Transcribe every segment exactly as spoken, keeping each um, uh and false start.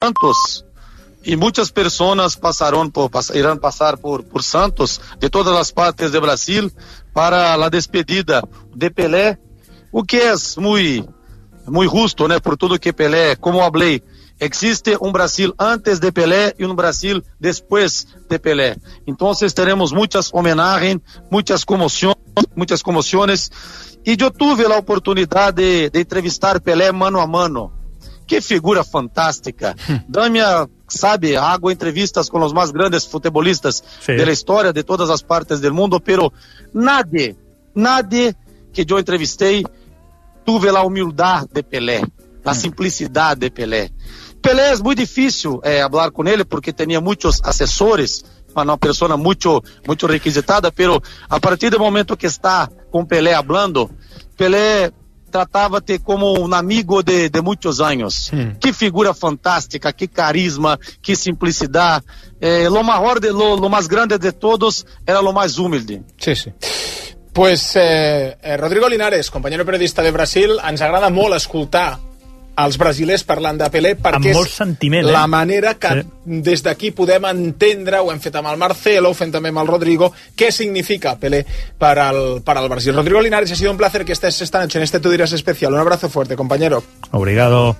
Santos y muchas personas pasaron por, pas, irán pasar por, por Santos de todas las partes de Brasil para la despedida de Pelé, o que es muy, muy justo, ¿no? Por todo que Pelé, como hablé, existe un Brasil antes de Pelé y un Brasil después de Pelé. Entonces tenemos muchas homenajes, muchas conmociones, muchas conmociones. Y yo tuve la oportunidad de, de entrevistar Pelé mano a mano. Qué figura fantástica. Damia, sabe, hago entrevistas con los más grandes futbolistas sí. de la historia de todas las partes del mundo, pero nadie, nadie que yo entrevisté tuve la humildad de Pelé, la simplicidad de Pelé. Pelé es muy difícil eh, hablar con él porque tenía muchos asesores, una persona mucho, mucho requisitada, pero a partir del momento que está con Pelé hablando, Pelé trataba-te como un amigo de, de muchos años. Hmm. Qué figura fantástica, qué carisma, qué simplicidad. Eh, lo mejor, de lo, lo más grande de todos era lo más humilde. Sí, sí. Pues eh, eh, Rodrigo Linares, companyero periodista de Brasil, ens agrada molt escoltar els brasilers parlant de Pelé perquè amb molt sentiment, eh? La manera que sí. des d'aquí podem entendre, ho hem fet amb el Marcelo, ho fem també amb el Rodrigo, què significa Pelé per al, per al Brasil. Rodrigo Linares, ha sido un placer que estés esta noche en este Tú Dirás especial. Un abrazo fuerte, compañero. Obrigado.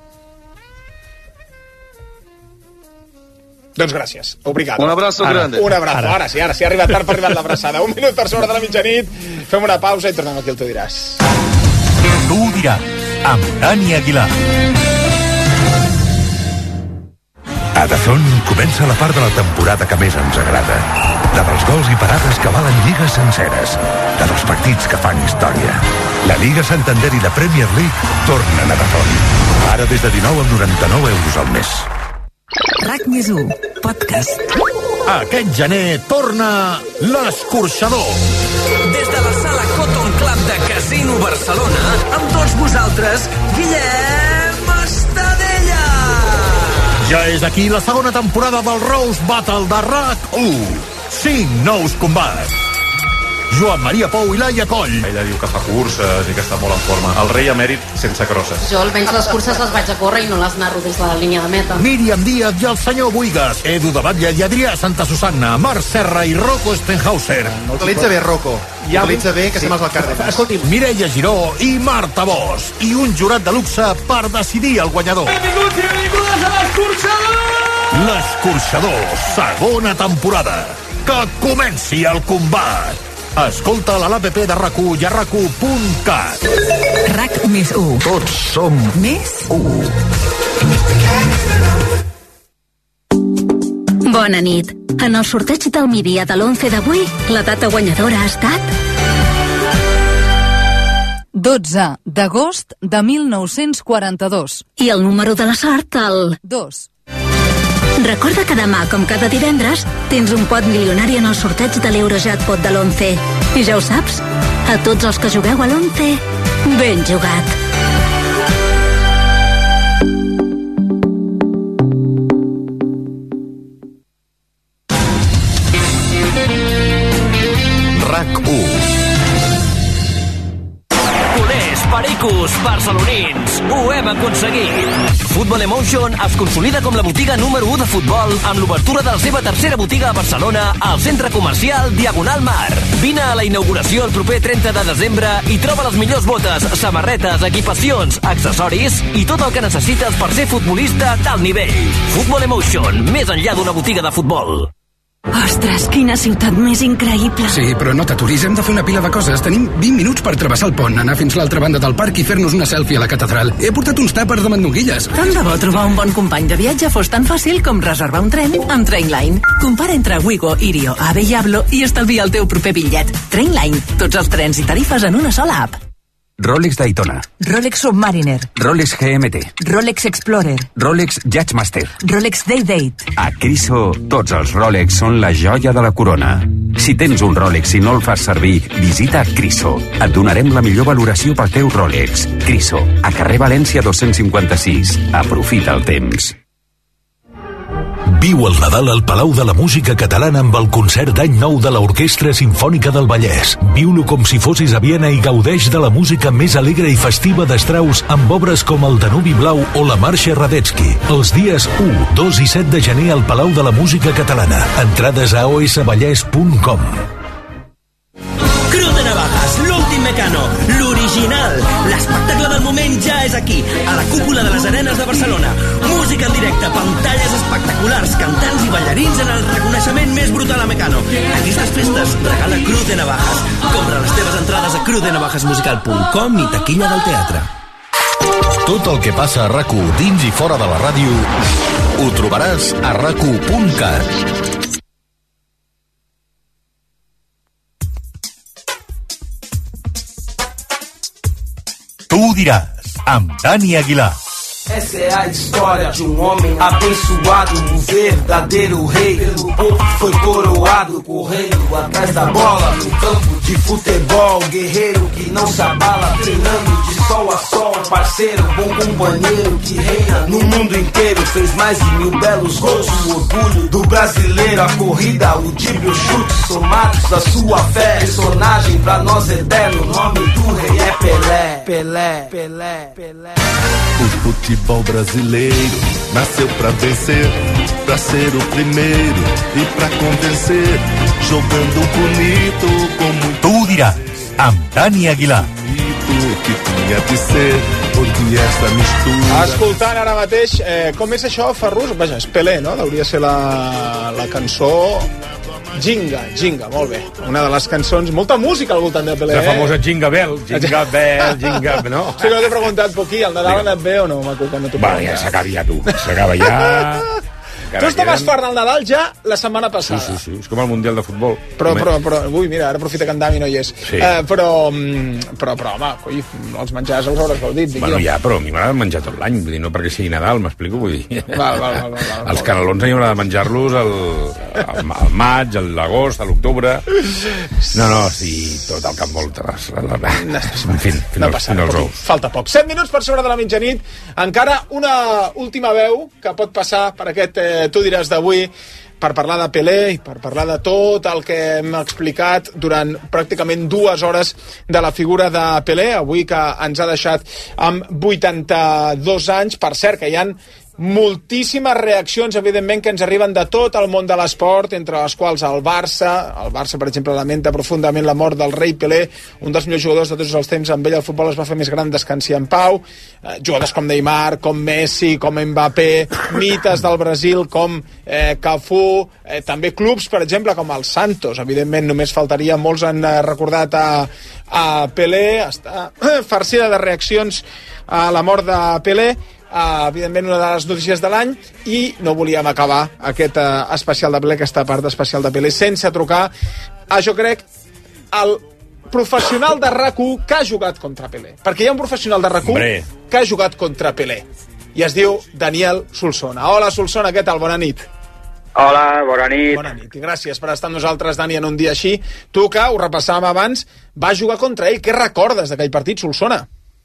Doncs gràcies, obrigado. Un abrazo ara, grande. Un abrazo, ara, ara sí, ara sí, ha arribat tard per arribar l'abraçada. Un minut per sobre de la mitjanit, fem una pausa i tornem aquí al Tu Diràs. Tu Diràs, amb Dani Aguilar. A D A Z N comença la part de la temporada que més ens agrada. La dels gols i parades que valen lligues senceres. De dels partits que fan història. La Lliga Santander i la Premier League tornen a D A Z N. Ara des de dinou amb noranta-nou euros al mes. RAC més u, podcast. Aquest gener torna l'Escorxador. Des de la sala Cotton Club de Casino Barcelona, amb tots vosaltres, Guillem Estadella. Ja és aquí la segona temporada del Rose Battle de RAC u. Cinc nous combats. Joan Maria Pou i Laia Coll. Ella diu que fa curses i que està molt en forma. El rei emèrit sense crosses. Jo almenys les curses les vaig a córrer i no les narro des de la línia de meta. Míriam Díaz i el senyor Buigas. Edu de Batlle i Adrià Santa Susanna. Marc Serra i Rocco Stenhauser. No utilitza bé, Rocco. Ja utilitza bé, que sí. Se m'has el càrrec. Escolti'm. Mireia Giró i Marta Bosch. I un jurat de luxe per decidir el guanyador. Benvinguts i benvingudes a l'Escorxador! L'Escorxador, segona temporada. Que comenci el combat. Escolta a l'A P P de RAC u i a rac u punt cat. RAC més u. Tots som més u. Bona nit. En el sorteig del migdia de l'onze d'avui, la data guanyadora ha estat... dotze d'agost de mil nou-cents quaranta-dos. I el número de la sort, el... dos. Recorda que demà, com cada divendres, tens un pot milionari en el sorteig de l'Eurojackpot de l'onze. I ja ho saps, a tots els que jugueu a l'onze, ben jugat. RAC u. Pericos, barcelonins, ho hem aconseguit. Football Emotion es consolida com la botiga número u de futbol amb l'obertura de la seva tercera botiga a Barcelona al centre comercial Diagonal Mar. Vine a la inauguració el proper trenta de desembre i troba les millors botes, samarretes, equipacions, accessoris i tot el que necessites per ser futbolista d'alt nivell. Football Emotion, més enllà d'una botiga de futbol. Ostres, quina ciutat més increïble. Sí, però no t'aturis, hem de fer una pila de coses. Tenim vint minuts per travessar el pont, anar fins l'altra banda del parc i fer-nos una selfie a la catedral. He portat uns tàpers de mandonguilles. Tant de bo trobar un bon company de viatge fos tan fàcil com reservar un tren amb Trainline. Compara entre Wigo, Irio, Ave i Ablo i estalvia el teu proper bitllet. Trainline, tots els trens i tarifes en una sola app. Rolex Daytona, Rolex Submariner, Rolex G M T, Rolex Explorer, Rolex Judgemaster, Rolex Day-Date. A Criso, tots els Rolex són la joia de la corona. Si tens un Rolex i no el fas servir, visita Criso. Et donarem la millor valoració pel teu Rolex. Criso, a carrer València dos-cents cinquanta-sis. Aprofita el temps. Viu el Nadal al Palau de la Música Catalana amb el concert d'any nou de l'Orquestra Simfònica del Vallès. Viu-lo com si fossis a Viena i gaudeix de la música més alegre i festiva de Strauss amb obres com el Danubi Blau o la Marxa Radetzky. Els dies u, dos i set de gener al Palau de la Música Catalana. Entrades a o s vallès punt com. Cruz de Navajas, l'últim Mecano, l'original. L'espectacle del moment ja és aquí, a la cúpula de les Arenes de Barcelona. Música en directe, pantalles espectaculars, cantants i ballarins en el reconeixement més brutal a Mecano. Aquestes festes regala Cruz de Navajas. Compra les teves entrades a cruz de navajas musical punt com i taquilla del teatre. Tot el que passa a RAC u dins i fora de la ràdio ho trobaràs a rac u punt cat. Tu ho diràs, amb Dani Aguilar. Essa é a história de um homem abençoado, um verdadeiro rei. Pelo povo foi coroado, correndo atrás da bola, no campo de futebol. Guerreiro que não se abala, treinando de sol a sol. Parceiro, bom companheiro que reina no mundo inteiro. Fez mais de mil belos gols, o orgulho do brasileiro. A corrida, o drible, o chute, somados da sua fé. Personagem pra nós eterno, o nome do rei é Pelé. Pelé, Pelé, Pelé. O futebol brasileiro nasceu pra vencer, pra ser o primeiro e pra convencer, jogando bonito com muito... Tu ho diràs, amb Dani Aguilar. Que tinha de ser, porque esta mistura... Escoltant ara mateix, eh, com és això, Ferrus? Vaja, és Pelé, no? Hauria ser la, la cançó... Jinga, Jinga, molt bé. Una de les cançons, molta música al voltant de Pelé. La famosa Jinga Bell, Jinga Bell, Jinga... No? Sí, no t'he preguntat, però qui, el Nadal ha anat bé o no, Maco? Va, ja s'acaba ja, tu. S'acaba ja... Tu estaves fart del Nadal ja la setmana passada. Sí, sí, sí, és com el Mundial de Futbol. Però, però, però, ui, mira, ara aprofita que en Dami no hi és. Sí. Uh, però, però, però, home, coi, els menjars els hauràs gaudit. Bueno, ja, però a mi m'agrada menjar tot l'any, vull dir, no perquè sigui Nadal, m'explico, vull dir. Val, val, val, val, val. Els canelons a mi m'agrada menjar-los al, al, al maig, a l'agost, a l'octubre. No, no, sí, tot el camp molt... En fi, fins no passa, als ous. Falta poc. set minuts per sobre de la mitjanit. Encara una última veu que pot passar per aquest eh, Tu diràs d'avui, per parlar de Pelé i per parlar de tot el que hem explicat durant pràcticament dues hores de la figura de Pelé, avui que ens ha deixat amb vuitanta-dos anys. Per cert, que hi han moltíssimes reaccions, evidentment, que ens arriben de tot el món de l'esport, entre les quals el Barça. El Barça, per exemple, lamenta profundament la mort del rei Pelé, un dels millors jugadors de tots els temps. Amb ell el futbol es va fer més gran, descansi en pau. Eh, jugadors com Neymar, com Messi, com Mbappé, mites del Brasil com eh, Cafú, eh, també clubs, per exemple, com el Santos. Evidentment, només faltaria, molts han eh, recordat a, a Pelé. Està eh, farcida de reaccions a la mort de Pelé. Uh, evidentment una de les notícies de l'any, i no volíem acabar aquest uh, especial de Pelé, aquesta part especial de Pelé, sense trucar a, jo crec, el professional de RAC u que ha jugat contra Pelé, perquè hi ha un professional de RAC u Hombre. que ha jugat contra Pelé i es diu Daniel Solsona. Hola, Solsona, què tal? Bona nit. Hola, bona nit. Bona nit, i gràcies per estar amb nosaltres, Dani, en un dia així. Tu, que ho repassàvem abans, vas jugar contra ell. Què recordes d'aquell partit, Solsona?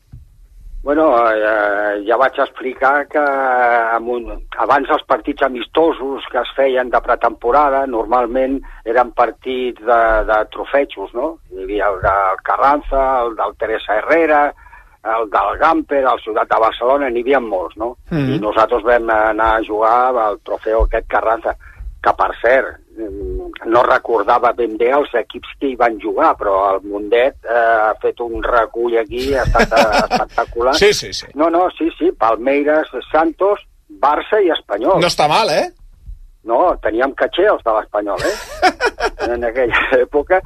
Bueno, eh, ja vaig explicar que amb un, abans els partits amistosos que es feien de pretemporada normalment eren partits de, de trofejos, no? Hi havia el del Carranza, el del Teresa Herrera, el del Gamper, el Ciutat de Barcelona, n'hi havia molts, no? Mm. I nosaltres vam anar a jugar al trofeu aquest Carranza, que per cert, no recordava ben bé els equips que hi van jugar, però el Mundet eh, ha fet un recull aquí, ha estat espectacular. Sí, sí, sí. No, no, sí, sí, Palmeiras, Santos, Barça i Espanyol. No està mal, eh? No, teníem caché els de l'Espanyol, eh? En aquella època.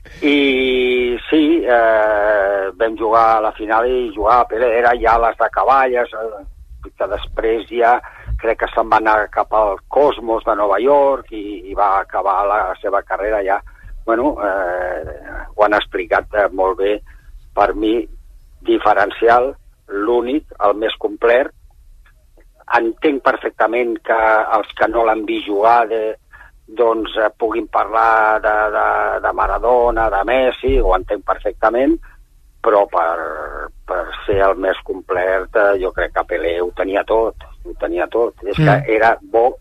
I sí, eh, vam jugar a la final i jugar a Pelé, era ja les de Cavalles, eh, que després ja crec que se'n va anar cap al Cosmos de Nova York i, i va acabar la seva carrera ja. Bueno, eh, ho han explicat eh, molt bé. Per mi, diferencial, l'únic, el més complet. Entenc perfectament que els que no l'han vist jugar de, doncs eh, puguin parlar de, de, de Maradona, de Messi, ho entenc perfectament, però per, per ser el més complet eh, jo crec que Pelé ho tenia tot. ho tenia tot, és mm. que era bo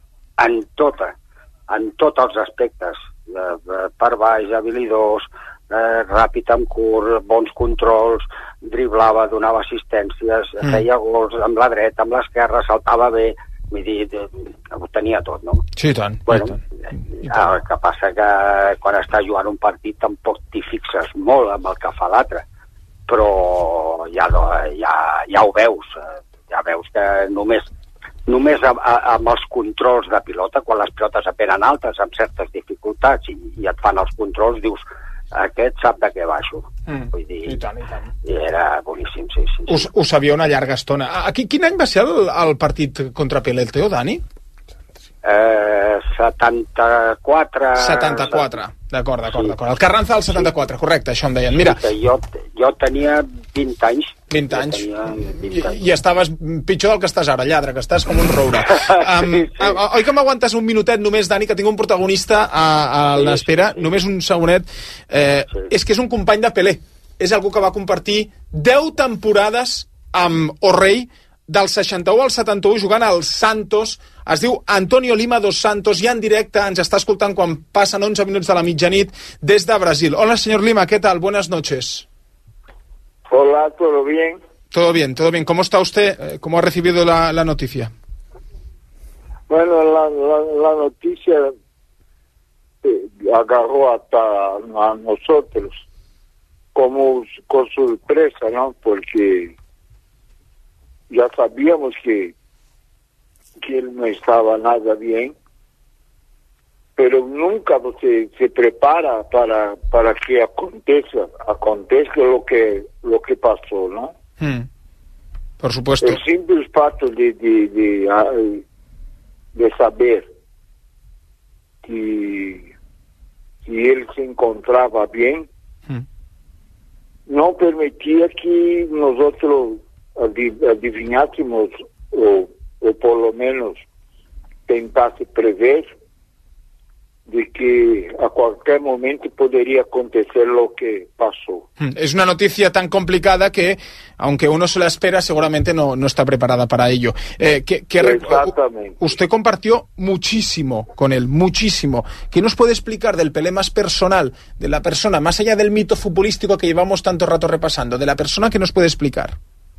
en tota, en tots els aspectes, eh, per baix, habilidós, eh, ràpid amb curt, bons controls, driblava, donava assistències, mm. feia gols amb la dreta, amb l'esquerra, saltava bé, vull dir, ho tenia tot, no? Sí, i tant. Bueno, i tant. I tant. El que passa que quan estàs jugant un partit tampoc t'hi fixes molt amb el que fa l'altre, però ja, ja, ja ho veus, ja veus que només només amb, amb els controls de pilota, quan les pilotes apenen altes, amb certes dificultats, i, i et fan els controls, dius, aquest sap de què baixo. Mm, Vull dir, i tant, i tant. I era boníssim, sí, sí. Us, ho sabia una llarga estona. Aquí, quin any va ser el, el partit contra Pelé, el teu, Dani? Eh, setanta-quatre... setanta-quatre, d'acord, d'acord, sí. d'acord. El Carranza del setanta-quatre, correcte, això em deien. Mira, sí, jo, jo tenia vint anys. vint anys. vint anys. I, I estaves pitjor del que estàs ara, lladre, que estàs com un roure. um, sí, sí. Oi que m'aguantes un minutet només, Dani, que tinc un protagonista a, a l'espera? Sí, sí. Només un segonet. Eh, sí. És que és un company de Pelé. És algú que va compartir deu temporades amb O'Reilly, del seixanta-u al setanta-u, jugant al Santos. Es diu Antonio Lima dos Santos, i en directe ens està escoltant quan passen onze minuts de la mitjanit des de Brasil. Hola, señor Lima, ¿qué tal? Buenas noches. Hola, ¿todo bien? Todo bien, todo bien. ¿Cómo está usted? ¿Cómo ha recibido la, la noticia? Bueno, la, la, la noticia eh, agarró hasta a nosotros como con sorpresa, ¿no? Porque ya sabíamos que, que él no estaba nada bien, pero nunca se, se prepara para, para que acontezca, acontezca lo que, lo que pasó, ¿no? Hmm. Por supuesto. El simple paso de, de, de, de saber que, que él se encontraba bien, hmm. no permitía que nosotros adivinásemos o, o por lo menos tentase prever de que a cualquier momento podría acontecer lo que pasó. Es una noticia tan complicada que, aunque uno se la espera, seguramente no, no está preparada para ello. Eh, que, que Exactamente. Usted compartió muchísimo con él, muchísimo. ¿Qué nos puede explicar del Pelé más personal, de la persona, más allá del mito futbolístico que llevamos tanto rato repasando, de la persona que nos puede explicar?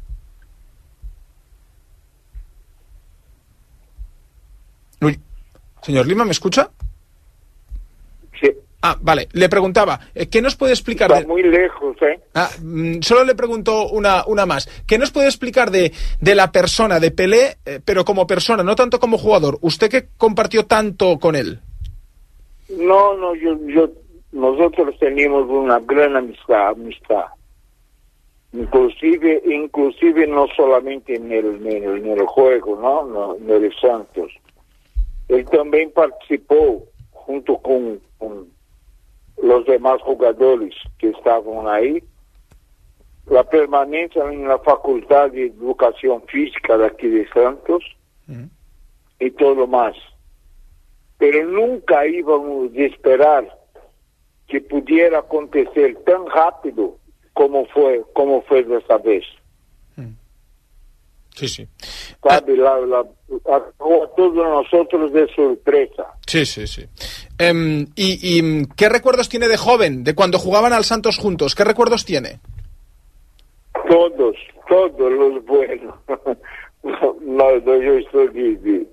Uy, señor Lima, ¿me escucha? Sí. Ah, vale. Le preguntaba, ¿qué nos puede explicar? Está de... muy lejos, ¿eh? Ah, solo le pregunto una, una más. ¿Qué nos puede explicar de, de la persona, de Pelé, eh, pero como persona, no tanto como jugador? ¿Usted que compartió tanto con él? No, no, yo, yo, nosotros teníamos una gran amistad, amistad. Inclusive, inclusive no solamente en el, en el, en el juego, ¿no? No, en el Santos. Él también participó junto con, con los demás jugadores que estaban ahí, la permanencia en la Facultad de Educación Física de aquí de Santos, mm. y todo más. Pero nunca íbamos a esperar que pudiera acontecer tan rápido como fue, como fue desta vez. Sí, sí. ¿Sabe? La, la, a, a todos nosotros de sorpresa. Sí, sí, sí. Um, y, ¿Y qué recuerdos tiene de joven, de cuando jugaban al Santos juntos? ¿Qué recuerdos tiene? Todos, todos los buenos. no, no, yo estoy... De, de.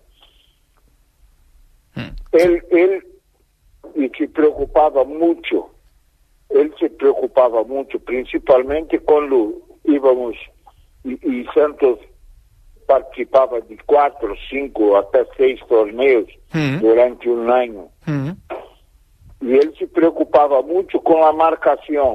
Hmm. Él, él y se preocupaba mucho. Él se preocupaba mucho, principalmente cuando íbamos y, y Santos participaba de cuatro, cinco, hasta seis torneos mm. durante un año. Mm. Y él se preocupaba mucho con la marcación.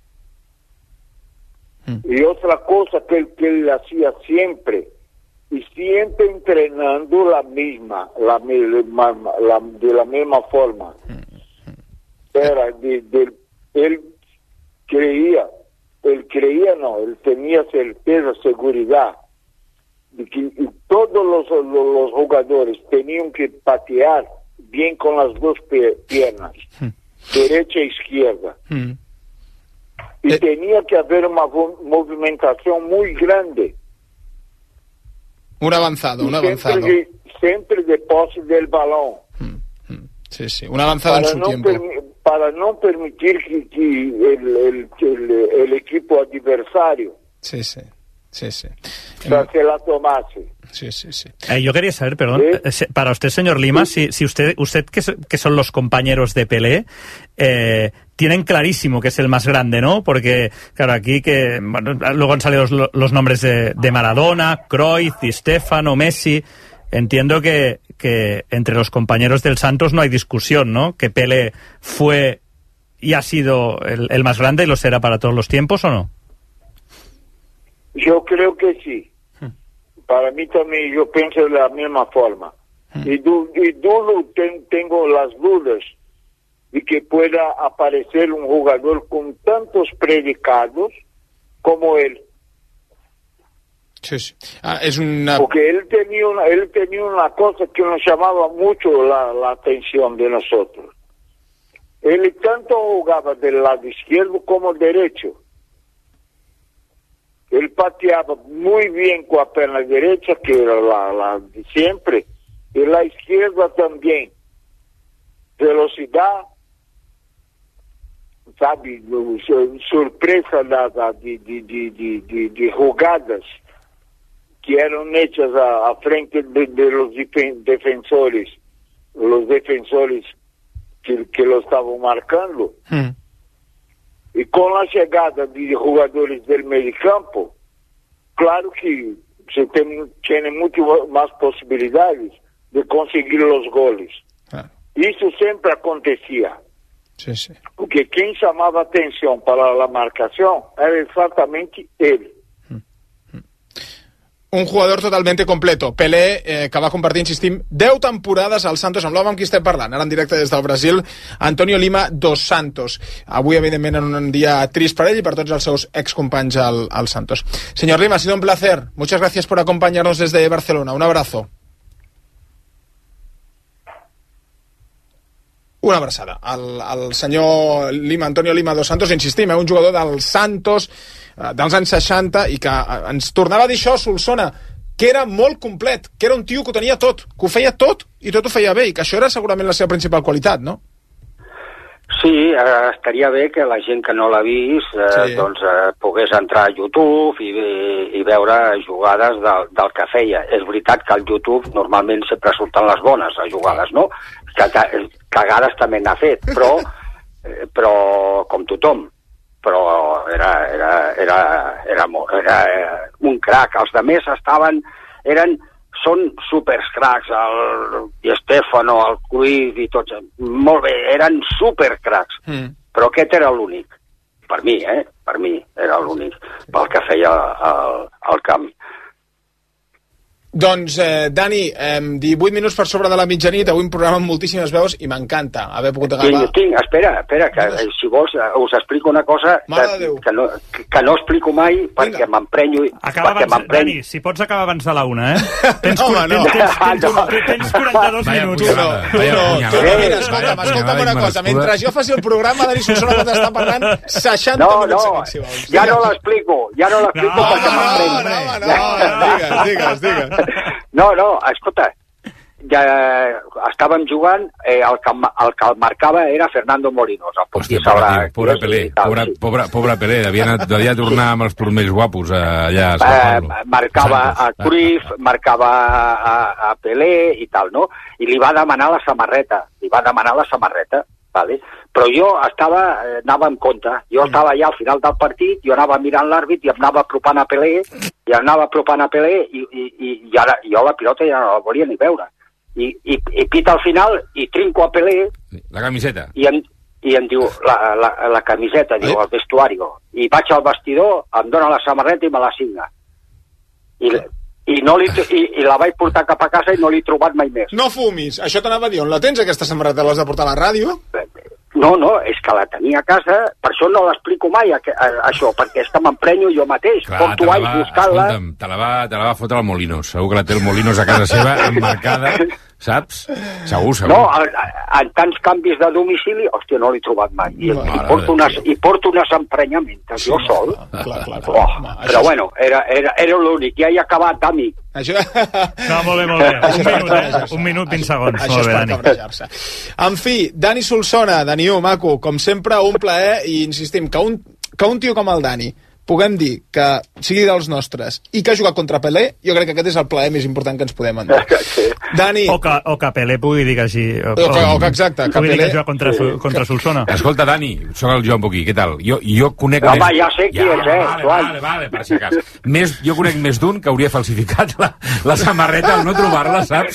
Mm. Y otra cosa que él, que él hacía siempre, y siempre entrenando la misma, la, la, la, de la misma forma. Mm. Era de, de, él creía, él creía no, él tenía certeza, seguridad, de que todos los, los, los jugadores tenían que patear bien con las dos piernas, mm. derecha e izquierda. Mm. Y eh. tenía que haber una movimentación muy grande. Un avanzado, un avanzado. Siempre de, siempre de pose del balón. Sí, sí, un avanzado para en su no tiempo. Para no permitir que, que el, el, el, el equipo adversario sí, sí, sí, sí. se la tomase. Sí, sí, sí. Eh, yo quería saber, perdón, ¿Sí? para usted, señor Lima, sí. si, si usted, usted que, que son los compañeros de Pelé, eh, tienen clarísimo que es el más grande, ¿no? Porque, claro, aquí que bueno, luego han salido los, los nombres de, de Maradona, Cruyff, Di Stéfano, Messi. Entiendo que, que entre los compañeros del Santos no hay discusión, ¿no? Que Pelé fue y ha sido el, el más grande y lo será para todos los tiempos, ¿o no? Yo creo que sí. Para mí también, yo pienso de la misma forma. Y, du y dudo, ten tengo las dudas de que pueda aparecer un jugador con tantos predicados como él. Sí, sí. Ah, es una... Porque él tenía una, él tenía una cosa que nos llamaba mucho la, la atención de nosotros. Él tanto jugaba del lado izquierdo como derecho. Él pateaba muy bien con la pierna derecha, que era la, la de siempre, y la izquierda también. Velocidad, sabe, sorpresa da, da, de, de, de, de, de jugadas que eran hechas a, a frente de, de los defen defensores, los defensores que, que lo estaban marcando. Mm. Y con la llegada de jugadores del mediocampo, claro que se ten, tiene mucho más posibilidades de conseguir los goles. Ah. Eso siempre acontecía. Sí, sí. Porque quien llamaba atención para la marcación era exactamente él. Un jugador totalmente completo. Pelé, eh, que va compartir, insistim, deu temporades al Santos, amb l'home amb qui estem parlant, ara en directe des del Brasil, Antonio Lima dos Santos. Avui, evidentment, en un dia trist per ell i per tots els seus excompanys al, al Santos. Señor Lima, ha sido un placer. Muchas gracias por acompañarnos desde Barcelona. Un abrazo. Una abraçada al, al senyor Lima, Antonio Lima dos Santos, insistim, eh, un jugador del Santos eh, dels anys seixanta i que eh, ens tornava a dir això, Solsona, que era molt complet, que era un tio que ho tenia tot, que ho feia tot i tot ho feia bé, i que això era segurament la seva principal qualitat, no? Sí, eh, estaria bé que la gent que no l'ha vist eh, sí. doncs, eh, pogués entrar a YouTube i, i, i veure jugades del, del que feia. És veritat que al YouTube normalment sempre surten les bones, les jugades, no? Que, que, cagades també n'ha fet, però, eh, però com tothom. Però era, era, era, era, era, era un crac. Els altres estaven, eren, són supercracs, el Di Stéfano, el Cruyff i tots, molt bé, eren supercracs, mm. però aquest era l'únic, per mi, eh, per mi era l'únic, pel que feia el, el camp. Doncs, eh, Dani, eh, divuit minuts per sobre de la mitjanit, avui un programa amb moltíssimes veus i m'encanta haver pogut agafar... Tinc, tinc, espera, espera, que eh, si vols eh, us explico una cosa que, que, no, que, que no explico mai perquè m'emprenyo... Acaba abans, Dani, si pots acabar abans de la una, eh? Tens, no, no. tens, tens, tens, tens quaranta-dos minuts. Tu no, tu no, tu no, mira, escolta'm, escolta'm una cosa, mentre jo faci el programa, Dani Solsona pot estar parlant seixanta minuts seguits, si vols. Ja no l'explico, ja no l'explico perquè m'emprenyo. No, no, no, digues, digues, digues. No, no, escolta, ja estàvem jugant, eh, el, que, el que el marcava era Fernando Molinos. Hòstia, pobre, pobre Pelé, pobre, pobre, pobre Pelé, devia, devia tornar amb els més guapos allà a Sao Paulo. Eh, marcava a Cruyff, marcava a, a Pelé i tal, no? I li va demanar la samarreta, li va demanar la samarreta, vale? Però jo estava, eh, anava en compte, jo estava allà al final del partit, jo anava mirant l'àrbit i em anava apropant a Pelé, i anava apropant a Pelé, i, i, i ara, jo la pilota ja no la volia ni veure. I, i, i pita al final, i trinco a Pelé... La camiseta. I em, i em diu, la, la, la camiseta, diu, el vestuario. I vaig al vestidor, em dona la samarreta i me la signa. I... I, no li, i, i la vaig portar cap a casa i no l'he trobat mai més. No fumis, això t'anava a dir, on la tens aquesta samarreta? L'has de portar a la ràdio? No, no, és que la tenia a casa, per això no l'explico mai, a, a, això, perquè és que m'emprenyo jo mateix, clar, porto anys buscant-la... Te la va, te la va fotre el Molinos, segur que la té el Molinos a casa seva, emmarcada, saps? Segur, segur. No, en tants canvis de domicili, hòstia, no l'he trobat mai. I, i, porto, unes, i porto unes emprenyamentes, sí, jo sol. Clar, clar, clar. Oh, no, però és... bueno, era, era, era l'únic, ja he acabat, Dami. Això... No, molt bé, molt bé. Un minut, eh? Un minut, vint segons. Això és per cabrejar-se. En fi, Dani Solsona, Daniu, maco, com sempre, un plaer, i insistim, que un, que un tio com el Dani puguem dir que sigui dels nostres i que ha jugat contra Pelé, jo crec que aquest és el plaer més important que ens podem endur. Dani... O que, o que Pelé pugui dir que així... O, o, que, o que exacte, que pugui Pelé... dir que juga contra, sí. contra Solsona. Escolta, Dani, soc el Joan Boquí, què tal? Jo, jo conec... Home, més... ja sé qui ja, és, eh? Vale, vale, vale, per si cas. Més, jo conec més d'un que hauria falsificat la, la samarreta al no trobar-la, saps?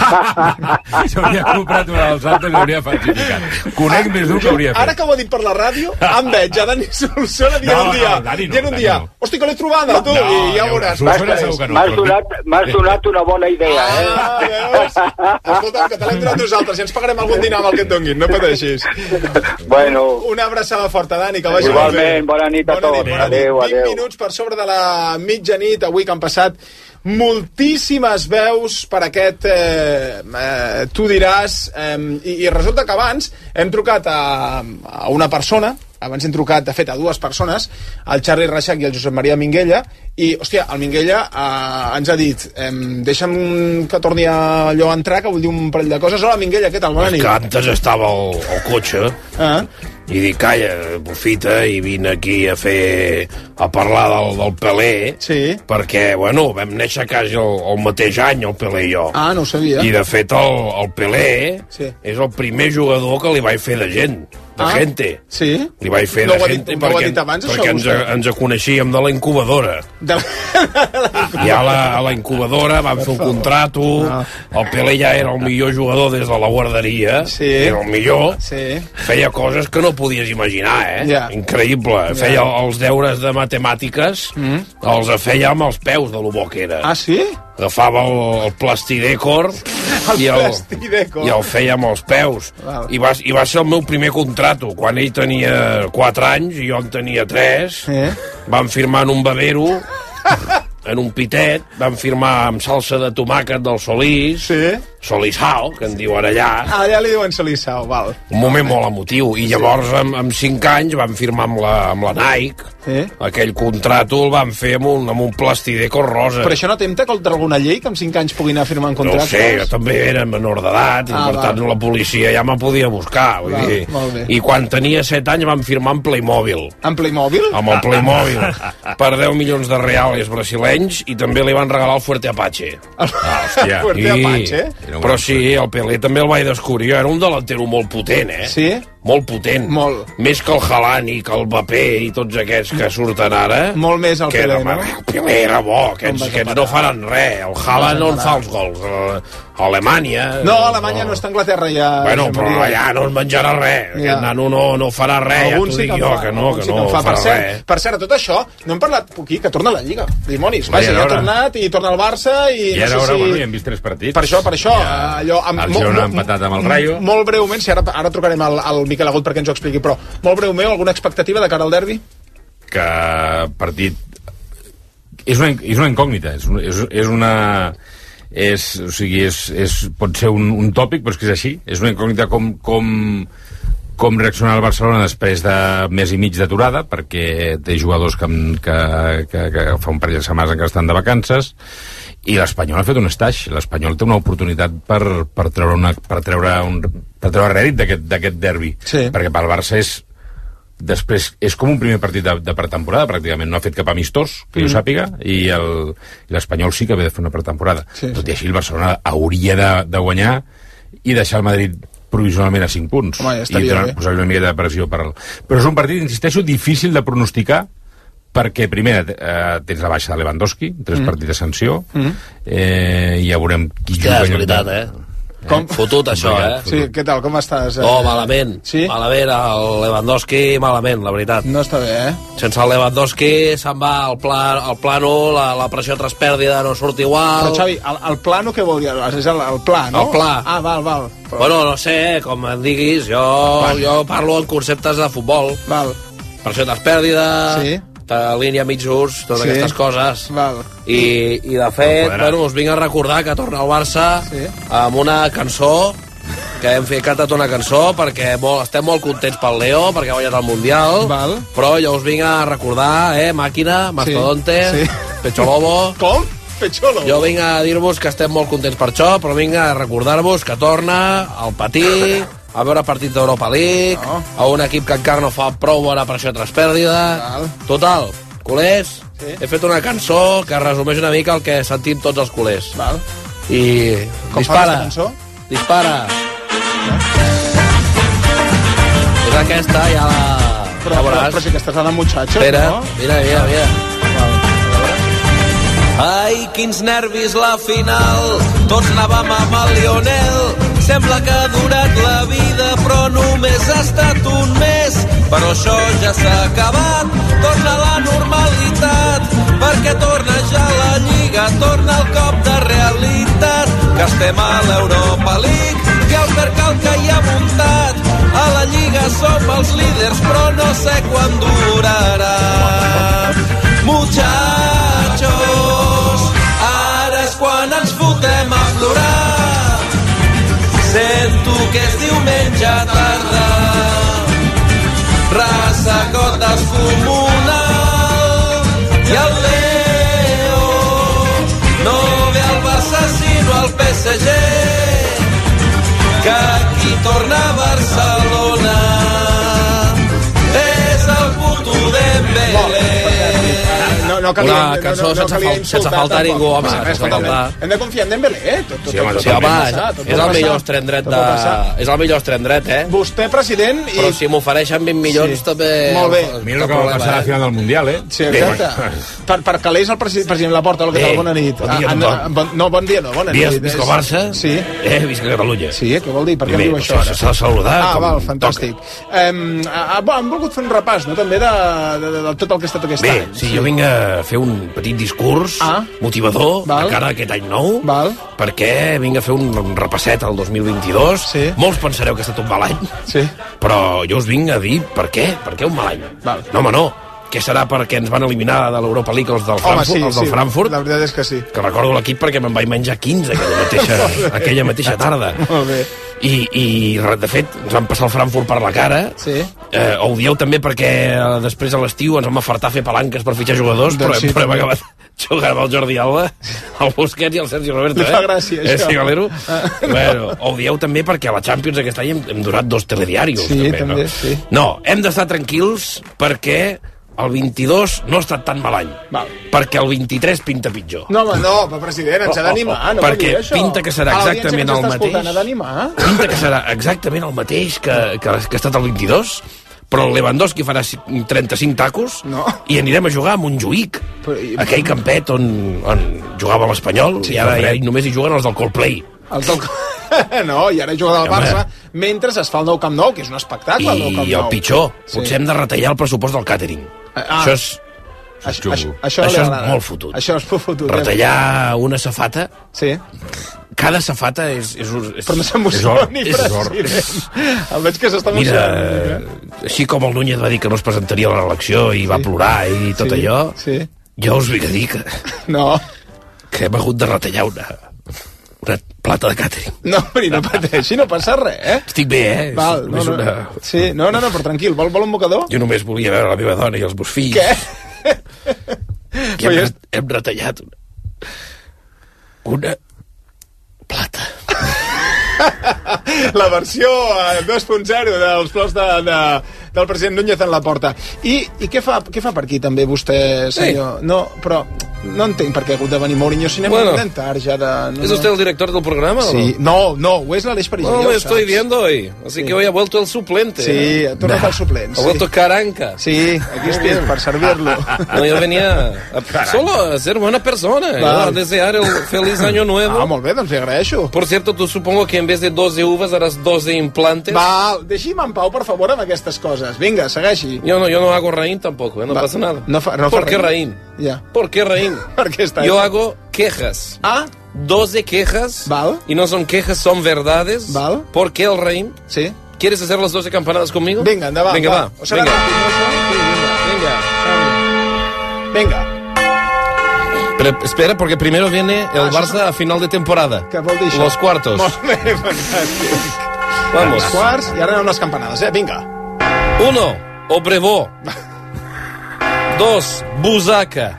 S'hauria comprat una dels altres i l'hauria falsificat. Conec més d'un que hauria fet. Ara que ho ha dit per la ràdio, em veig a Dani Solsona dient no, un dia... No, Dani, no, dient un dia, no. hosti, que l'he trobada, tu, no, i ja ho veuràs. M'has donat, donat una bona idea, eh? Ah, veus? Escolta, que te l'hem donat nosaltres, i ens pagarem algun dinar amb el que et donguin, no pateixis. Bueno. Una abraçada forta, Dani, que vagi igualment, bona nit a tots. Bona nit, adéu, adéu. vint minuts per sobre de la mitjanit, avui que han passat moltíssimes veus per aquest eh, eh, tu diràs eh, i, i resulta que abans hem trucat a, a una persona, abans hem trucat de fet a dues persones, el Charlie Reixac i el Josep Maria Minguella, i hòstia, el Minguella eh, ens ha dit eh, deixa'm que torni allò a entrar, que vull dir un parell de coses. Hola Minguella, què tal? Bona nit. Que antes estava al, al cotxe ah. i dic, calla, aprofita i vine aquí a fer a parlar del, del Pelé, sí. perquè, bueno, vam néixer quasi el, el mateix any, el Pelé i jo. Ah, no ho sabia. I, de fet, el, el Pelé sí. és el primer jugador que li vaig fer de gent, de ah, gente. Sí? Li vaig fer no de gente dit, perquè, no abans, perquè ens, ens coneixíem de la incubadora. De la... I a la, a la incubadora vam fer un contrato, no. El Pelé ja era el millor jugador des de la guarderia, sí. era el millor, sí. feia coses que no podies imaginar, eh? Ja. Increïble. Ja. Feia els deures de matemàtiques, mm. els feia amb els peus de lo bo que era. Ah, sí? Agafava el, el plastidècor el i, el, plastidècor. i el feia amb els peus. Val. I va, I va ser el meu primer contrato. Quan ell tenia quatre anys i jo en tenia tres, eh? vam firmar en un babero, en un pitet, vam firmar amb salsa de tomàquet del Solís, sí. Solissao, que en diuen allà. Ah, allà li diuen Solissao, val. Un moment molt emotiu. I llavors, amb, amb cinc anys, vam firmar amb la, amb la Nike. Eh? Aquell contrato el vam fer amb un, amb un plastidècor rosa. Però això no tempta contra alguna llei que amb cinc anys puguin anar firmant contractes? No sé, jo també era menor d'edat i ah, per tant la policia ja me podia buscar. Vull val, dir. Molt bé. I quan tenia set anys vam firmar amb Playmobil. Amb Playmobil? Amb el Playmobil. Per deu milions de reals brasilenys i també li van regalar el Fuerte Apache. El ah, hòstia. Fuerte I... Apache? Però sí, el Pelé també el vaig descobrir. Era un delantero molt potent, eh? Sí? Molt potent. Molt. Més que el Haaland i que el Mbappé i tots aquests que surten ara. Molt més el Pelé, no? El Pelé era bo. Aquests, aquests no faran res. El Haaland no en fa els gols. A Alemanya... No, Alemanya no, no està a Anglaterra ja... Bueno, però allà no es menjarà res. Ja. Aquest nano no, no farà res. Ja t'ho dic jo, que no, que no fa, farà per cert, res. Per cert, a tot això, no hem parlat poquí, que torna a la Lliga. Dimonis, vaja, ja ha tornat i torna al Barça i... I ara, no sé ara, si... bueno, ja hem vist tres partits. Per això, per això. Ja. Allò, amb, el Girona ha empatat amb el Rayo. Molt breument, si ara, ara trucarem al, al Miquel Agut perquè ens ho expliqui, però molt breument, alguna expectativa de cara al derbi? Que partit... És una, és una incògnita, és, és, és una... És, o sigui, és, és, pot ser un, un tòpic, però és que és així. És una incògnita com, com, com reaccionar el Barcelona després de mes i mig d'aturada, perquè té jugadors que, que, que, que fa un parell de setmanes encara estan de vacances, i l'Espanyol ha fet un estaix. L'Espanyol té una oportunitat per, per treure, una, per treure, un, per treure rèdit d'aquest derbi, sí. perquè pel Barça és després és com un primer partit de, de pretemporada, pràcticament no ha fet cap amistós, que mm. jo sàpiga, i el, l'Espanyol sí que ve de fer una pretemporada. Sí, sí. Tot i així el Barcelona hauria de, de guanyar i deixar el Madrid provisionalment a cinc punts. Home, ja i posar una mica de pressió per al... Però és un partit, insisteixo, difícil de pronosticar, perquè primer eh, tens la baixa de Lewandowski, tres mm. partits de sanció, mm. eh, i ja veurem qui juga. És veritat, eh? Com? Fotut, això, eh? Sí, què tal, com estàs? Eh? Oh, malament. Sí? Malament, el Lewandowski, malament, la veritat. No està bé, eh? Sense el Lewandowski se'n va el, pla, el plano, la, la pressió tras pèrdida no surt igual. Però, Xavi, el, el plano què vol dir? És el, el pla, no? El pla. Ah, val, val. Però... Bueno, no sé, com em diguis, jo, jo parlo en conceptes de futbol. Val. Pressió tras pèrdida... Sí. de línia mig ús, totes Sí. aquestes coses. Val. I, I de fet, quadrat. bueno, us vinc a recordar que torna el Barça Sí. amb una cançó, que hem fet cantat una cançó, perquè molt, estem molt contents pel Leo, perquè ha guanyat el Mundial, Val. però jo us vinc a recordar, eh, Màquina, Mastodonte, Sí. Sí. Pecholobo... Com? Pecholo? Jo vinc a dir-vos que estem molt contents per això, però vinc a recordar-vos que torna al patí, a veure partits d'Europa League, no. a un equip que encara no fa prou bona pressió tras pèrdida. Val. Total, culers, Sí. he fet una cançó que resumeix una mica el que sentim tots els culers. Val. I Com fa dispara, aquesta cançó? dispara. És aquesta, ja la... Però, ja però, veuràs. però si aquesta és la de muchachos, Espera, no? mira, mira, mira. Ai, quins nervis la final, tots anàvem amb el Lionel. Sembla que ha durat la vida, però només ha estat un mes. Però això ja s'ha acabat, torna la normalitat, perquè torna ja la Lliga, torna el cop de realitat, que estem a l'Europa League, que el Mercal que hi ha muntat, a la Lliga som els líders, però no sé quan durarà. Muchachos, ara és quan ens fotem a plorar. Sento que és diumenge tarda, raça cot descomunal, i el Leo no ve al Barça sinó al P S G, que aquí torna a Barcelona és el puto Dembélé. No, no calia, Una cançó no, no, no sense, calia fal, sense insultar faltar tampoc. ningú, home, Sí, sense escolta, faltar. hem de confiar en Dembélé, eh? Tot, tot, Sí, home, tot, sí, tot home, pot és, passar, tot és pot el millor passar. estren dret Tot de... pot passar. És el millor estren dret, eh? Vostè, president, i... Però si m'ofereixen vint milions, Sí. també... Molt bé. Mira el que va passar a la final del Mundial, eh? Sí, exacte. Per, per calés el president, president Laporta, el que Bé, tal, bona nit. bon dia, Ah, tothom. ah, bon, no, bon dia, no, bona Dia, nit. visca el És- Barça. Sí. Eh, visca Catalunya. Sí, què vol dir? Per què Bé, em diu doncs això ara? s'ha de saludar Ah, com val, fantàstic. Um, ah, bon, hem volgut fer un repàs, no?, també de, de, de, de tot el que ha estat aquest Bé, any. sí, jo vinc a fer un petit discurs Ah. motivador Val. de cara a aquest any nou, Val. perquè vinc a fer un, un repasset al dos mil vint-i-dos. Sí. Molts pensareu que ha estat un mal any, Sí. però jo us vinc a dir per què, per què un mal any. Val. No, home, no. Què serà perquè ens van eliminar de l'Europa League els del Home, Frankfurt? sí, els del sí, Frankfurt? la veritat és que sí. Que recordo l'equip perquè me'n vaig menjar quinze aquella mateixa, aquella mateixa tarda. Molt bé. I, i de fet ens van passar el Frankfurt per la cara. Sí. Eh, ho dieu també perquè eh, després a l'estiu ens vam afartar a fer palanques per fitxar jugadors, Doncs però, sí, però hem també. acabat jugant amb el Jordi Alba, el Busquets i el Sergi Roberto. Li fa eh? gràcia, eh, això. Sí, galero? Ah, no. Bueno, ho dieu també perquè a la Champions aquest any hem, hem durat dos telediaris. Sí, també, també, no? sí. No, hem d'estar tranquils perquè el vint-i-dos no ha estat tan mal any. Val. Perquè el vint-i-tres pinta pitjor. No, home, no, però president, ens ha d'animar, no Perquè pot dir això. pinta que serà A l'audiència exactament que ens el està mateix. escoltant, ha d'animar. Pinta que serà exactament el mateix que, que, que ha estat el vint-i-dos, però el Lewandowski farà ci- trenta-cinc tacos No. i anirem a jugar a Montjuïc, Però, i- aquell campet on, on jugava l'Espanyol, Sí, i ara però- ja només hi juguen els del Coldplay. Els del... No, i ara juga del Home. Barça mentre es fa el nou Camp Nou, que és un espectacle, el nou Camp I Nou. el pitjor, Sí. potser hem de retallar el pressupost del càtering. Ah. Això és, Això, això, això li és agrada. molt fotut. Això és molt fotut. eh? Retallar una safata, Sí. cada safata és... és, és Però no s'emocioni, president. El veig que s'està Mira, emocionant. així com el Núñez va dir que no es presentaria a l'elecció i va plorar i tot Sí, allò, sí. jo us vinc a dir que, No, que hem hagut de retallar una, una plata de càtering. no, però no pateixi, no passa res, eh? Estic bé, eh? És Val, no, només no, una... sí, no, no, no, però tranquil, vol, vol un mocador? Jo només volia veure la meva dona i els meus fills. Què? I hem, re- hem retallat una, una plata. La versió eh, dos punt zero dels plors de, de, del president Núñez en la porta. I, i què, fa, què fa per aquí també vostè, senyor? Sí. No, però no entenc per què ha hagut de venir Mourinho, si anem Bueno, bueno, tard ja de... No, ¿Es usted el director del programa Sí, o no? no, no, ho és l'Aleix Perillo. No, ja lo ho estoy saps. viendo hoy. Así Sí. que hoy ha vuelto el suplente. Sí, ha tornat el suplent. Ha vuelto Caranca. Sí, aquí estic, per servir-lo. No, yo venía a, solo a ser buena persona, ¿no? A desear el feliz año nuevo. Ah, molt bé, doncs li agraeixo. Por cierto, tú supongo que en vez de doce uvas harás doce implantes. Val, deixi'm en pau, per favor, amb aquestes coses. Vinga, segueixi. Yo no, yo no hago raín tampoco, ¿eh? No Va, pasa nada. no fa- no fa ¿Por qué raïm? raín? Ja. ¿Por qué raín? Perquè està... Yo hago quejas. Ah, doce quejas. Val. Y no son quejas, son verdades. Val. ¿Por qué el raín? Sí. ¿Quieres hacer las doce campanadas conmigo? Vinga, endavant, Venga, va. O serà Venga. ràpid, no, això? Sí, vinga. Venga. Venga. Pero espera, porque primero viene el ah, Barça a final de temporada. Què vol dir això? Los cuartos. Molt bé, fantàstic. Vamos. Els quarts, i ara anem unes campanades, eh? Vinga. Uno, Obrevó. Dos, Busaca.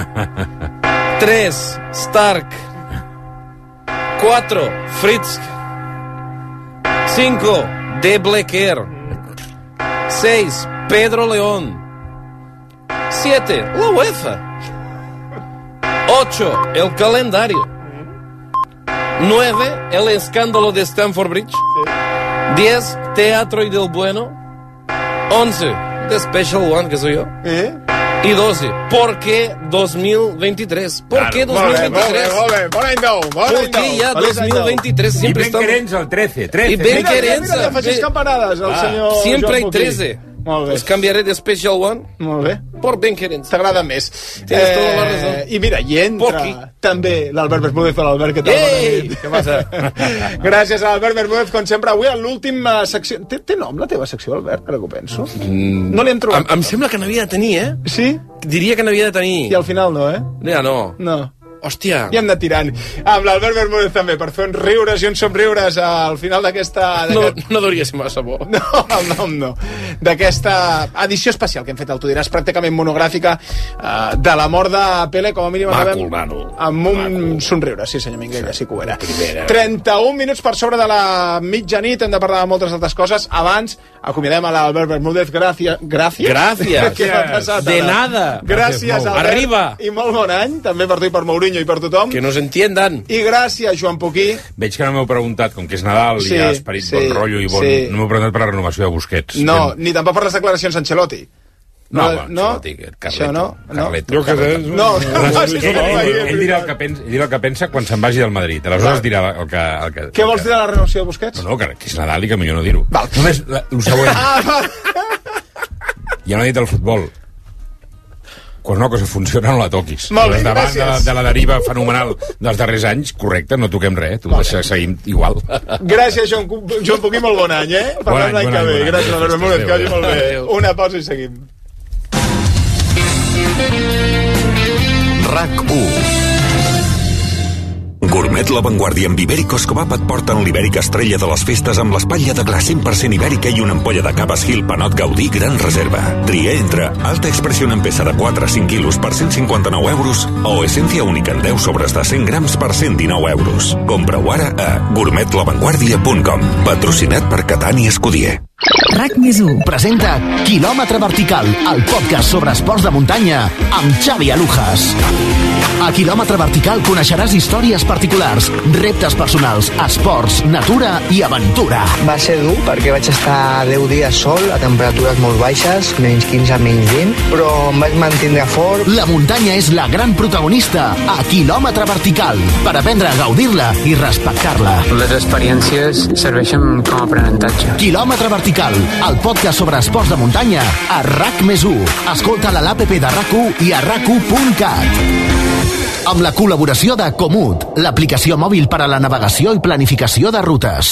Tres, Stark. Cuatro, Fritzk. Cinco, De Blequer. Seis, Pedro León. Siete, la UEFA. Ocho, el calendario. Nueve, el escándalo de Stamford Bridge. Diez, Teatro y del Bueno. Once, The Special One, que soy yo. ¿Eh? Y doce, ¿por qué dos mil veintitrés? ¿Por qué dos mil veintitrés? Molt bé, bon any nou, bon any nou. ¿Por qué ya dos mil veintitrés siempre estamos... Y Ben Querenza, el trece, trece. Y Ben Querenza. Mira, mira, mira, campanadas, el ah. senyor Siempre Joan hay trece. Molt bé. Pues cambiaré de Special One. Molt bé. Por Ben Querenza. T'agrada més. Tienes eh, tota la raó. I mira, i entra també l'Albert Bermúdez. L'Albert, què tal? Ei! Què passa? Gràcies a l'Albert Bermúdez, com sempre. Avui a l'última secció... Té, té nom la teva secció, Albert, ara que ho penso? Mm. No li hem trobat. Em, em sembla que n'havia de tenir, eh? Sí? Diria que n'havia de tenir. I al final no, eh? Ja no. No. Hòstia. I hem de tirant. Amb l'Albert Bermúdez també, per fer uns riures i uns somriures al final d'aquesta... No, no deuria ser massa bo. No, el nom no. D'aquesta edició especial que hem fet al Tu diràs, pràcticament monogràfica, uh, de la mort de Pele, com a mínim acabem amb un Maco. somriure. Sí, senyor Minguella, sí que ho era. Primera. trenta-un minuts per sobre de la mitjanit, hem de parlar de moltes altres coses. Abans, acomiadem a l'Albert Bermúdez. Gràcies. Gràcies. Gràcies. De nada. Gràcies, Albert. Arriba. I molt bon any, també per tu i per Mourinho i per tothom. Que nos entiendan. I gràcies, Joan Poquí. Veig que no m'heu preguntat, com que és Nadal sí, i hi ha esperit sí, bon rotllo i bon... Sí. No m'heu preguntat per la renovació de Busquets. No, ben... ni tampoc per les declaracions Ancelotti. No, no, no? Carleto, això no? no. Carleto, jo que sé. No, no, no, no, ell, ell, ell, dirà el que pensa, ell dirà el que pensa quan se'n vagi del Madrid. Aleshores dirà el que... El que Què vols dir de la renovació de Busquets? No, no, que, que és Nadal i que millor no dir-ho. Només el següent. Ja no he dit el futbol. Quan una cosa funciona no la toquis. Molt bé, davant gràcies. De la, de la deriva fenomenal dels darrers anys, correcte, no toquem res, tu deixes, seguim igual. Gràcies, Joan, Joan Poquí, molt bon any, eh? Parlem l'any que ve. Gràcies, Albert Bermúdez, que vagi molt bé. Una pausa i seguim. RAC u. Gourmet La Vanguardia amb Ibéricos Cobap et porten l'Ibèrica estrella de les festes amb l'espatlla de gra cent per cent ibèrica i una ampolla de Cabas Hill Panot Gaudí Gran Reserva. Tria entre alta expressió en peça de quatre a cinc quilos per cent cinquanta-nou euros o essència única en deu sobres de cent grams per cent dinou euros. Compra-ho ara a gourmet la vanguardia punt com. Patrocinat per Catani Escudier. RAC més u presenta Quilòmetre Vertical, el podcast sobre esports de muntanya amb Xavi Alujas. A Quilòmetre Vertical coneixeràs històries particulars, reptes personals, esports, natura i aventura. Va ser dur perquè vaig estar deu dies sol a temperatures molt baixes, menys quinze, menys vint, però em vaig mantindre fort. La muntanya és la gran protagonista a Quilòmetre Vertical, per aprendre a gaudir-la i respectar-la. Les experiències serveixen com a aprenentatge. Quilòmetre Vertical, el podcast sobre esports de muntanya a RAC més u. Escolta-la a l'APP de RAC u i a rac u punt cat. Amb la col·laboració de Comut, l'aplicació mòbil per a la navegació i planificació de rutes.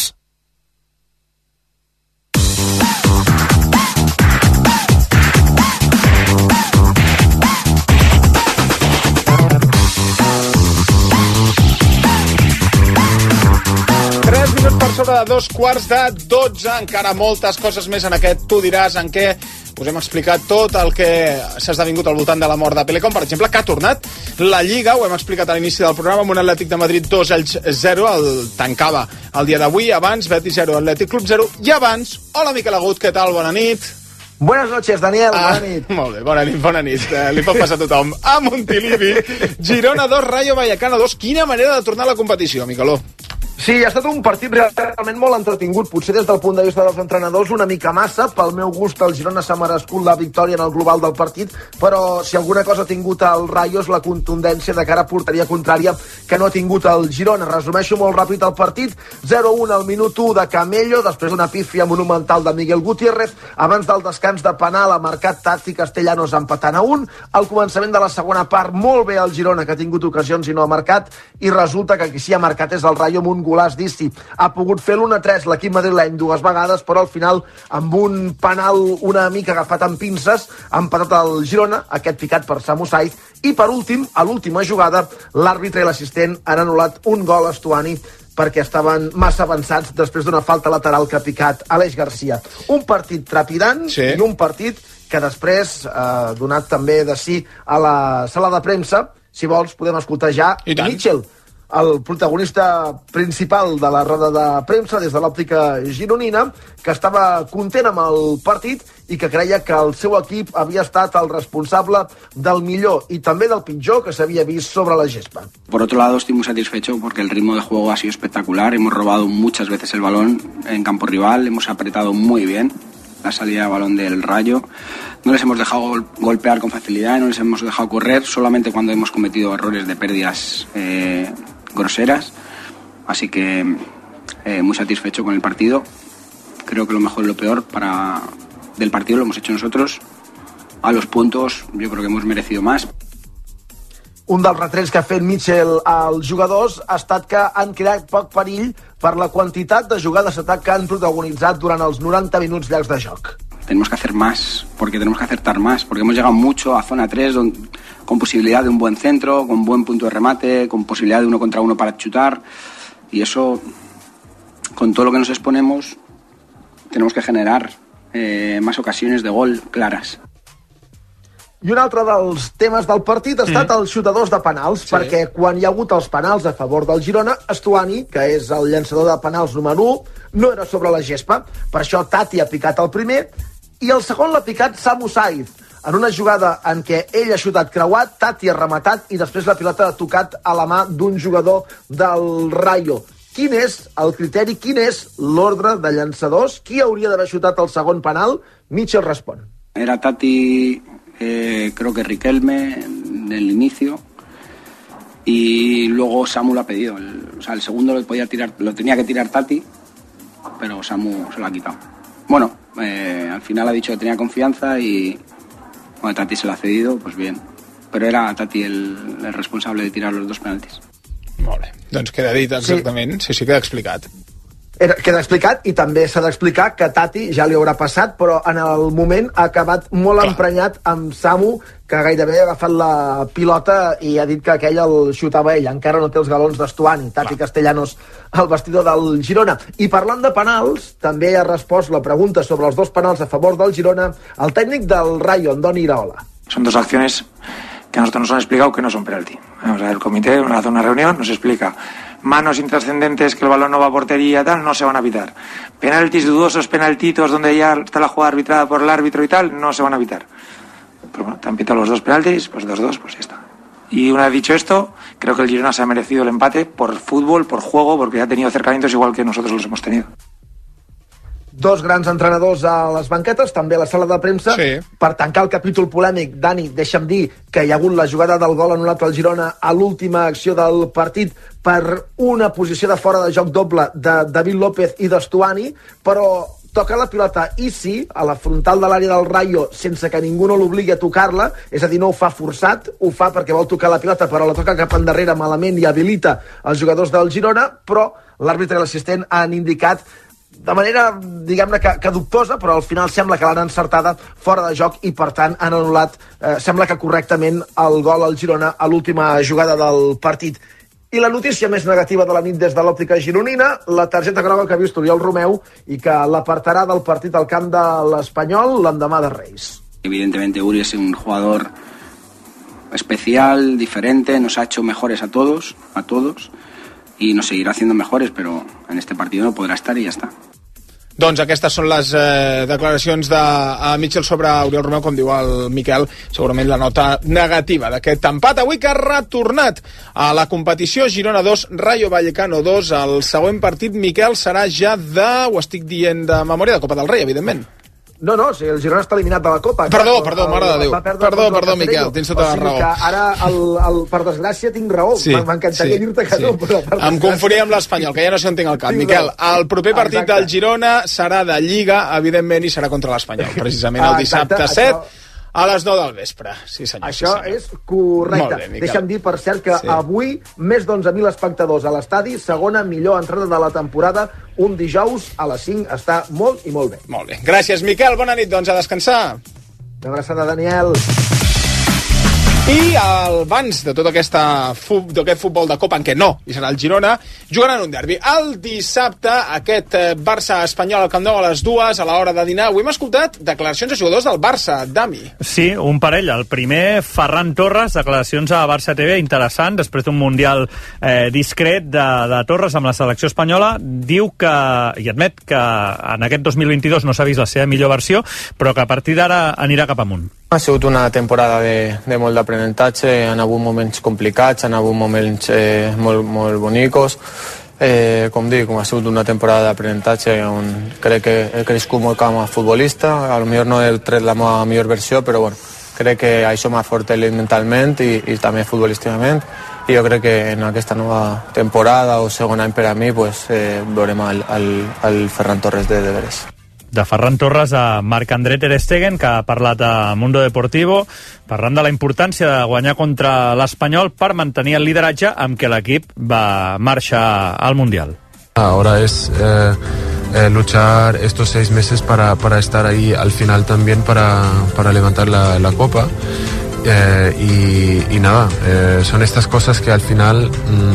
tres minuts per sobre de dos quarts de dotze. Encara moltes coses més en aquest Tu diràs, en què us hem explicat tot el que s'ha esdevingut al voltant de la mort de Pelé, com per exemple que ha tornat la Lliga, ho hem explicat a l'inici del programa, amb un Atlètic de Madrid dos a zero, el tancava el dia d'avui, abans Betis zero, Atlètic Club zero, i abans, hola Miquel Agut, què tal, bona nit? Buenas noches, Daniel, ah, bona nit. Molt bé, bona nit, bona nit, eh, li pot passar a tothom. A Montilivi, Girona dos, Rayo Vallecano dos, quina manera de tornar a la competició, Miqueló. Sí, ha estat un partit realment molt entretingut, potser des del punt de vista dels entrenadors una mica massa. Pel meu gust el Girona s'ha merescut la victòria en el global del partit, però si alguna cosa ha tingut el Rayo és la contundència de cara a porteria contrària que no ha tingut el Girona. Resumeixo molt ràpid el partit, zero a un al minut u de Camello, després d'una pífia monumental de Miguel Gutiérrez, abans del descans de penal ha marcat Tati Castellanos empatant a un, al començament de la segona part molt bé el Girona, que ha tingut ocasions i no ha marcat, i resulta que qui sí ha marcat és el Rayo amb un gol Nicolás Dissi ha pogut fer l'u a tres l'equip madrileny dues vegades, però al final, amb un penal una mica agafat amb pinces, ha empatat el Girona, aquest picat per Samu Saiz, i per últim, a l'última jugada, l'àrbitre i l'assistent han anul·lat un gol a Stuani perquè estaven massa avançats després d'una falta lateral que ha picat Aleix Garcia. Un partit trepidant sí. i un partit que després ha eh, donat també de sí a la sala de premsa. Si vols, podem escoltar ja Mitchell, el protagonista principal de la roda de premsa des de l'òptica gironina, que estava content amb el partit i que creia que el seu equip havia estat el responsable del millor i també del pitjor que s'havia vist sobre la gespa. Por otro lado, estoy muy satisfecho porque el ritmo de juego ha sido espectacular. Hemos robado muchas veces el balón en campo rival, hemos apretado muy bien la salida de balón del Rayo. No les hemos dejado gol- golpear con facilidad, no les hemos dejado correr, solamente cuando hemos cometido errores de pérdidas eh, groseras. Así que eh, muy satisfecho con el partido. Creo que lo mejor y lo peor para del partido lo hemos hecho nosotros. A los puntos yo creo que hemos merecido más. Un dels retrets que ha fet Mitchell als jugadors ha estat que han creat poc perill per la quantitat de jugades d'atac que han protagonitzat durant els noranta minuts llargs de joc. Tenemos que hacer más, porque tenemos que acertar más, porque hemos llegado mucho a zona tres donde, con posibilidad de un buen centro, con buen punto de remate, con posibilidad de uno contra uno para chutar, y eso, con todo lo que nos exponemos, tenemos que generar eh, más ocasiones de gol claras. I un altre dels temes del partit ha estat mm. els xutadors de penals, sí. perquè quan hi ha hagut els penals a favor del Girona, Stuani, que és el llançador de penals número u, no era sobre la gespa. Per això Tati ha picat el primer, i el segon l'ha picat Samu Saiz. En una jugada en què ell ha xutat creuat, Tati ha rematat, i després la pilota ha tocat a la mà d'un jugador del Rayo. Quin és el criteri, quin és l'ordre de llançadors? Qui hauria d'haver xutat el segon penal? Mitchell respon. Era Tati... Eh, creo que Riquelme en el inicio y luego Samu lo ha pedido. El, o sea, el segundo lo podía tirar, lo tenía que tirar Tati, pero Samu se lo ha quitado. Bueno, eh, al final ha dicho que tenía confianza y bueno, Tati se lo ha cedido, pues bien. Pero era Tati el, el responsable de tirar los dos penaltis. Molt bé, doncs queda dit exactament, sí, sí, sí queda explicat. Era, queda explicat, i també s'ha d'explicar que Tati ja li haurà passat, però en el moment ha acabat molt Clar. emprenyat amb Samu, que gairebé ha agafat la pilota i ha dit que aquell el xutava ell. Encara no té els galons d'Estuani, Tati Clar. Castellanos, el vestidor del Girona. I parlant de penals, també ha respost la pregunta sobre els dos penals a favor del Girona el tècnic del Rayo, Andoni Iraola. Son dos acciones que a nosotros nos han explicado que no son penalti. O sea, el comité hace una reunión, nos explica manos intrascendentes, que el balón no va a portería, tal, no se van a pitar. Penaltis dudosos, penaltitos donde ya está la jugada arbitrada por el árbitro y tal, no se van a pitar. Pero bueno, te han pitado los dos penaltis, pues dos dos, pues ya está. Y una vez dicho esto, creo que el Girona se ha merecido el empate por fútbol, por juego, porque ha tenido acercamientos igual que nosotros los hemos tenido. Dos grans entrenadors a les banquetes, també a la sala de premsa. Sí. Per tancar el capítol polèmic, Dani, deixa'm dir que hi ha hagut la jugada del gol anul·lat al Girona a l'última acció del partit per una posició de fora de joc doble de David López i d'Estuani, però toca la pilota Isi a la frontal de l'àrea del Rayo sense que ningú no l'obligui a tocar-la, és a dir, no ho fa forçat, ho fa perquè vol tocar la pilota, però la toca cap endarrere malament i habilita els jugadors del Girona, però l'àrbitre i l'assistent han indicat de manera, diguem-ne, que, que dubtosa, però al final sembla que l'han encertada fora de joc i, per tant, han anul·lat, eh, sembla que correctament, el gol al Girona a l'última jugada del partit. I la notícia més negativa de la nit des de l'òptica gironina, la targeta groga que ha vist Oriol Romeu i que l'apartarà del partit al camp de l'Espanyol l'endemà de Reis. Evidentemente Uri es un jugador especial, diferente, nos ha hecho mejores a todos, a todos, y nos seguirá haciendo mejores, pero en este partido no podrá estar y ya está. Doncs aquestes són les eh, declaracions de uh, Mitchell sobre Oriol Romeu, com diu el Miquel, segurament la nota negativa d'aquest empat. Avui que ha retornat a la competició Girona dos, Rayo Vallecano dos. El següent partit, Miquel, serà ja de, ho estic dient de memòria, de Copa del Rei, evidentment. No, no, o sigui, el Girona està eliminat de la Copa. Perdó, el, perdó, mare de Déu. Perdó, perdó, Miquel, tens tota la raó. O sigui que ara, el, el, per desgràcia, tinc raó. Sí, M'encantaria sí, dir-te que sí. no, però... Em confonia amb l'Espanyol, que ja no sé on tinc el cap. Tinc Miquel, el proper partit Exacte. del Girona serà de Lliga, evidentment, i serà contra l'Espanyol, precisament el dissabte set. a les nou del vespre. Sí, senyor. Això sí, senyor. és correcte. Molt bé, Miquel. Deixa'm dir, per cert, que Sí. avui més d'onze mil espectadors a l'estadi, segona millor entrada de la temporada, un dijous a les cinc, està molt i molt bé. Molt bé. Gràcies, Miquel. Bona nit, doncs, a descansar. Una abraçada, Daniel. I abans de tot aquesta fu- d'aquest futbol de Copa, en què no, i serà el Girona, jugaran un derbi. El dissabte, aquest eh, Barça-Espanyol al Camp Nou a les dues, a l'hora de dinar. Avui hem escoltat declaracions de jugadors del Barça. Dami. Sí, un parell. El primer, Ferran Torres, declaracions a Barça T V, interessant, després d'un mundial eh, discret de, de Torres amb la selecció espanyola. Diu que, i admet que en aquest dos mil vint-i-dos no s'ha vist la seva millor versió, però que a partir d'ara anirà cap amunt. Ha sigut una temporada de, de molt d'aprenentatge, han hagut moments complicats, han hagut moments eh, molt, molt bonicos. Eh, com dic, ha sigut una temporada d'aprenentatge on crec que he crescut molt com a futbolista, a lo millor no he tret la meva millor versió, però bueno, crec que això m'ha fortalit mentalment i, i també futbolísticament, i jo crec que en aquesta nova temporada o segon any per a mi pues, eh, veurem el, el, el Ferran Torres de deberes. De Ferran Torres a Marc-André Ter Stegen, que ha parlat a Mundo Deportivo, parlant de la importància de guanyar contra l'Espanyol per mantenir el lideratge amb què l'equip va marxar al Mundial. Ahora es eh, eh, luchar estos seis meses para, para estar ahí al final también para, para levantar la, la copa. Eh, y, y nada, eh, son estas cosas que al final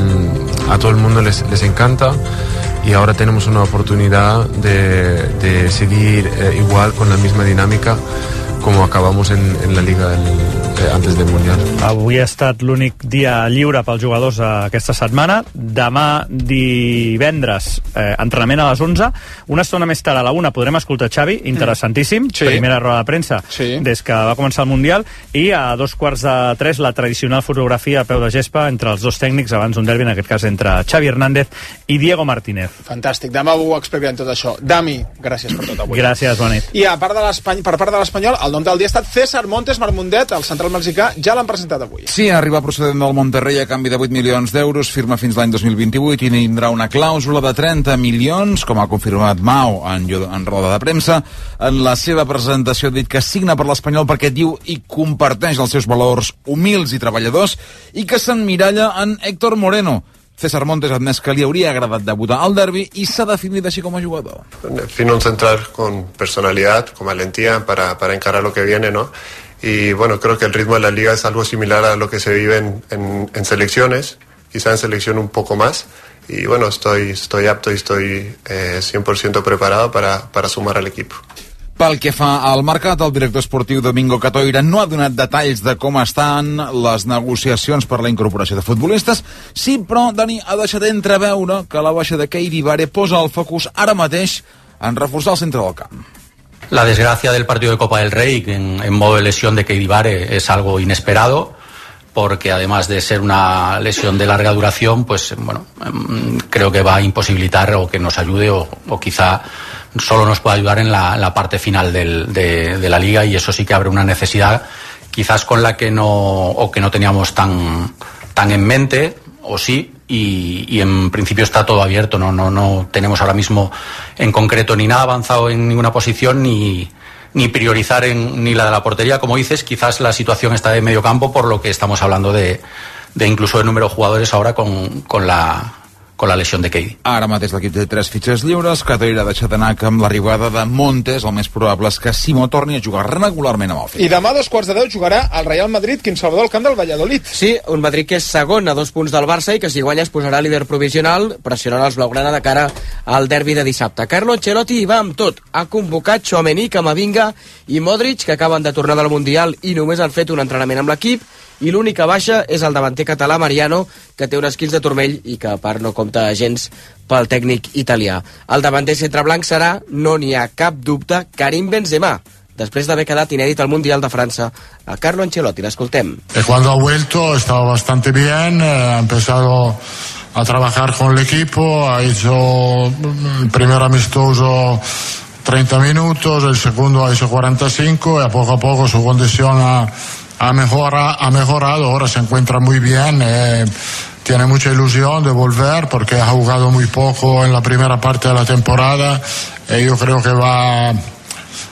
mmm, a todo el mundo les, les encanta, y ahora tenemos una oportunidad de, de seguir eh, igual con la misma dinámica como acabamos en, en la Liga el, eh, antes del Mundial. Avui ha estat l'únic dia lliure pels jugadors aquesta setmana. Demà divendres, eh, entrenament a les onze. Una estona més tard, a la una, podrem escoltar Xavi, interessantíssim. Sí. Primera roda de premsa sí. des que va començar el Mundial. I a dos quarts de tres, la tradicional fotografia a peu de gespa entre els dos tècnics, abans d'un derbi, en aquest cas entre Xavi Hernández i Diego Martínez. Fantàstic. Demà ho explicarem tot això. Dami, gràcies per tot avui. Gràcies, bona nit. I a part de l'Espany, per part de l'Espanyol, el nom del dia ha estat César Montes Marmundet, el central mexicà, ja l'han presentat avui. Sí, arriba procedent del Monterrey a canvi de vuit milions d'euros, firma fins l'any dos mil vint-i-vuit i tindrà una clàusula de trenta milions, com ha confirmat Mau en, en roda de premsa. En la seva presentació ha dit que signa per l'Espanyol perquè diu i comparteix els seus valors humils i treballadors, i que s'emmiralla en Héctor Moreno. César Montes ha admès que li hauria agradat debutar al derbi i s'ha definit així com a jugador. Fino un central con personalidad, con valentía para, para encarar lo que viene, ¿no? Y bueno, creo que el ritmo de la liga es algo similar a lo que se vive en, en, en selecciones, quizá en selección un poco más. Y bueno, estoy, estoy apto y estoy eh, cien por ciento preparado para, para sumar al equipo. Pel que fa al mercat, el director esportiu Domingo Catoira no ha donat detalls de com estan les negociacions per la incorporació de futbolistes. Sí, però Dani ha deixat entreveure que la baixa de Keidi Bare posa el focus ara mateix en reforçar el centre del camp. La desgracia del partido de Copa del Rey en, en modo de lesión de Keidi Bare es algo inesperado, porque además de ser una lesión de larga duración, pues bueno, creo que va a imposibilitar o que nos ayude o, o quizá solo nos pueda ayudar en la, en la parte final del, de, de la liga, y eso sí que abre una necesidad quizás con la que no o que no teníamos tan, tan en mente, o sí, y, y en principio está todo abierto, no, no, no tenemos ahora mismo en concreto ni nada avanzado en ninguna posición, ni ni priorizar en, ni la de la portería, como dices. Quizás la situación está de medio campo, por lo que estamos hablando de, de incluso de número de jugadores ahora con, con la con la lesión de Keidi. Ara mateix l'equip té tres fitxers lliures. Catoira ha deixat anar que amb l'arribada de Montes el més probable és que Simó torni a jugar regularment amb el Fitch. I demà a dos quarts de deu jugarà el Real Madrid, Quim Salvador, al camp del Valladolid. Sí, un Madrid que és segon a dos punts del Barça i que si guanya es posarà líder provisional, pressionant els blaugrana de cara al derbi de dissabte. Carlo Ancelotti hi va amb tot. Ha convocat Tchouaméni, Camavinga i Modric, que acaben de tornar del Mundial i només han fet un entrenament amb l'equip, i l'única baixa és el davanter català Mariano, que té un esquinç de turmell i que a part no compta gens pel tècnic italià. El davanter centreblanc serà, no n'hi ha cap dubte, Karim Benzema, després d'haver quedat inèdit al Mundial de França. A Carlo Ancelotti, l'escoltem. Cuando ha vuelto estaba bastante bien, eh, ha empezado a trabajar con el equipo, ha hecho el primer amistoso treinta minutos, el segundo ha hecho cuarenta y cinco, y a poco a poco su condición ha Ha, mejora, ha mejorado, ahora se encuentra muy bien, eh, tiene mucha ilusión de volver porque ha jugado muy poco en la primera parte de la temporada, y yo creo que va,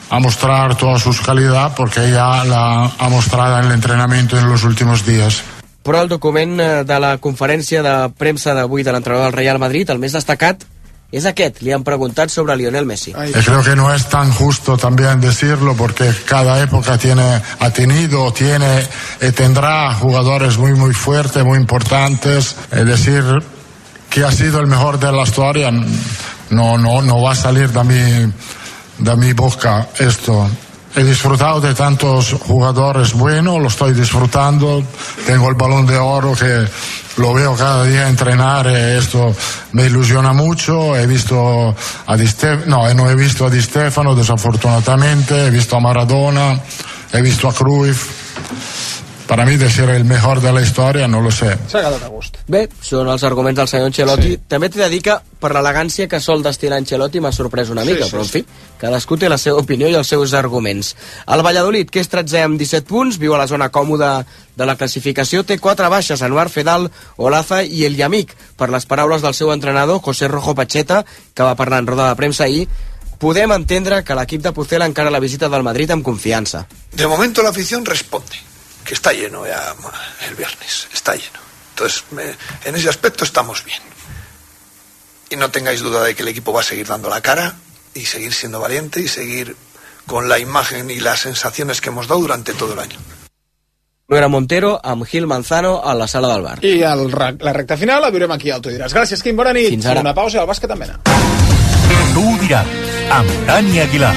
a mostrar toda su calidad, porque ya la ha mostrado en el entrenamiento en los últimos días. Però el document de la conferència de premsa d'avui de l'entrenador del Real Madrid, el més destacat, es aquest. Le han preguntado sobre Lionel Messi. Ay. Creo que no es tan justo también decirlo, porque cada época tiene, ha tenido, tiene y tendrá jugadores muy muy fuertes, muy importantes. Es decir, que ha sido el mejor de la historia, no, no, no va a salir de mi, de mi boca esto. He disfrutado de tantos jugadores buenos, lo estoy disfrutando. Tengo el Balón de Oro que lo veo cada día entrenar, y esto me ilusiona mucho. He visto a Di Stefano, no, no he visto a Di Stefano, desafortunadamente. He visto a Maradona, he visto a Cruyff. Per a mi, de ser el millor de la història, no lo sé. S'ha quedat a gust. Bé, són els arguments del senyor Ancelotti. Sí. També t'he de dir que, per l'elegància que sol destilar Ancelotti, m'ha sorprès una mica, sí, sí, però, en fi, cadascú té la seva opinió i els seus arguments. El Valladolid, que és tretzè amb disset punts, viu a la zona còmoda de la classificació, té quatre baixes, Anwar, Fedal, Olaza i El Yamik. Per les paraules del seu entrenador, José Rojo Pacheta, que va parlar en roda de premsa ahir, podem entendre que l'equip de Pucela encara la visita del Madrid amb confiança. De momento la afición responde, que está lleno ya el viernes, está lleno. Entonces, me, en ese aspecto estamos bien. Y no tengáis duda de que el equipo va a seguir dando la cara y seguir siendo valiente y seguir con la imagen y las sensaciones que hemos dado durante todo el año. Nuera Montero amb Gil Manzano a la sala del bar. I el, la recta final la viurem aquí al Tu Diràs. Gràcies, Quim, bona nit. Fins ara. Una pausa i el bàsquet en mena. Tu Diràs, amb Dani Aguilar.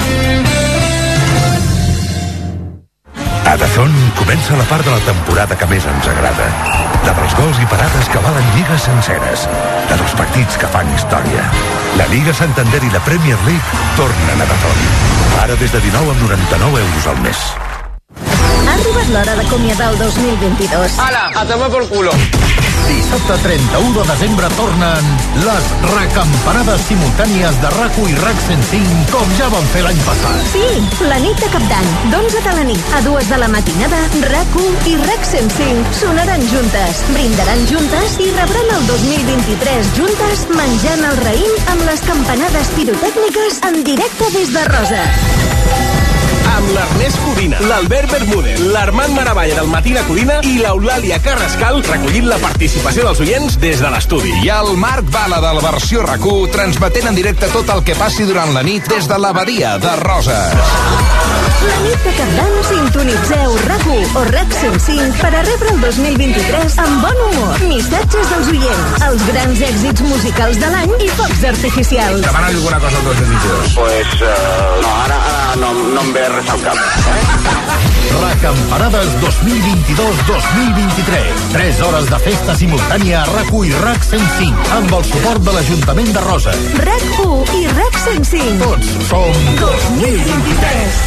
A Dazón comença la part de la temporada que més ens agrada. La dels gols i parades que valen lligues senceres. La dels partits que fan història. La Lliga Santander i la Premier League tornen a Dazón. Ara des de dinou amb noranta-nou euros al mes. Ha arribat l'hora d'acomiadar el dos mil vint-i-dos. Ala, a tomar por culo. Dissabte trenta-u de desembre tornen les recampanades simultànies de RAC1 i RAC cent cinc, com ja van fer l'any passat. Sí, la nit de Cap d'Any, d'onze de la nit a dues de la matinada, RAC1 i RAC cent cinc sonaran juntes, brindaran juntes i rebran el dos mil vint-i-tres juntes menjant el raïm amb les campanades pirotècniques en directe des de Roses. Amb l'Ernest Codina, l'Albert Bermúdez, l'Armand Maravalla del Matina Codina i l'Eulàlia Carrascal recollint la participació dels oients des de l'estudi. I el Marc Bala del Versió RAC1 transmetent en directe tot el que passi durant la nit des de l'abadia de Roses. La nit de Cap d'Any sintonitzeu RAC1 o RAC cent cinc per a rebre el dos mil vint-i-tres amb bon humor, missatges dels oients, els grans èxits musicals de l'any i focs artificials. Demana alguna cosa al dos mil vint-i-dos? Pues, uh, no, ara, ara no, no em ve res al cap. Recampanades dos mil vint-i-dos dos mil vint-i-tres. tres hores de festa simultània a RAC1 i RAC cent cinc amb el suport de l'Ajuntament de Roses. RAC1 i RAC cent cinc. Tots som dos mil vint-i-tres.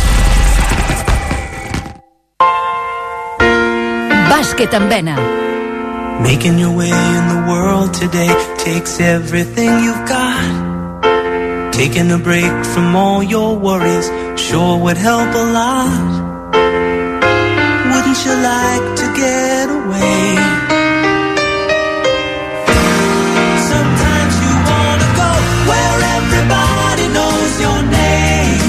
Bàsquet en vena. Making your way in the world today takes everything you've got. Taking a break from all your worries sure would help a lot. Wouldn't you like to get away? Sometimes you wanna go where everybody knows your name.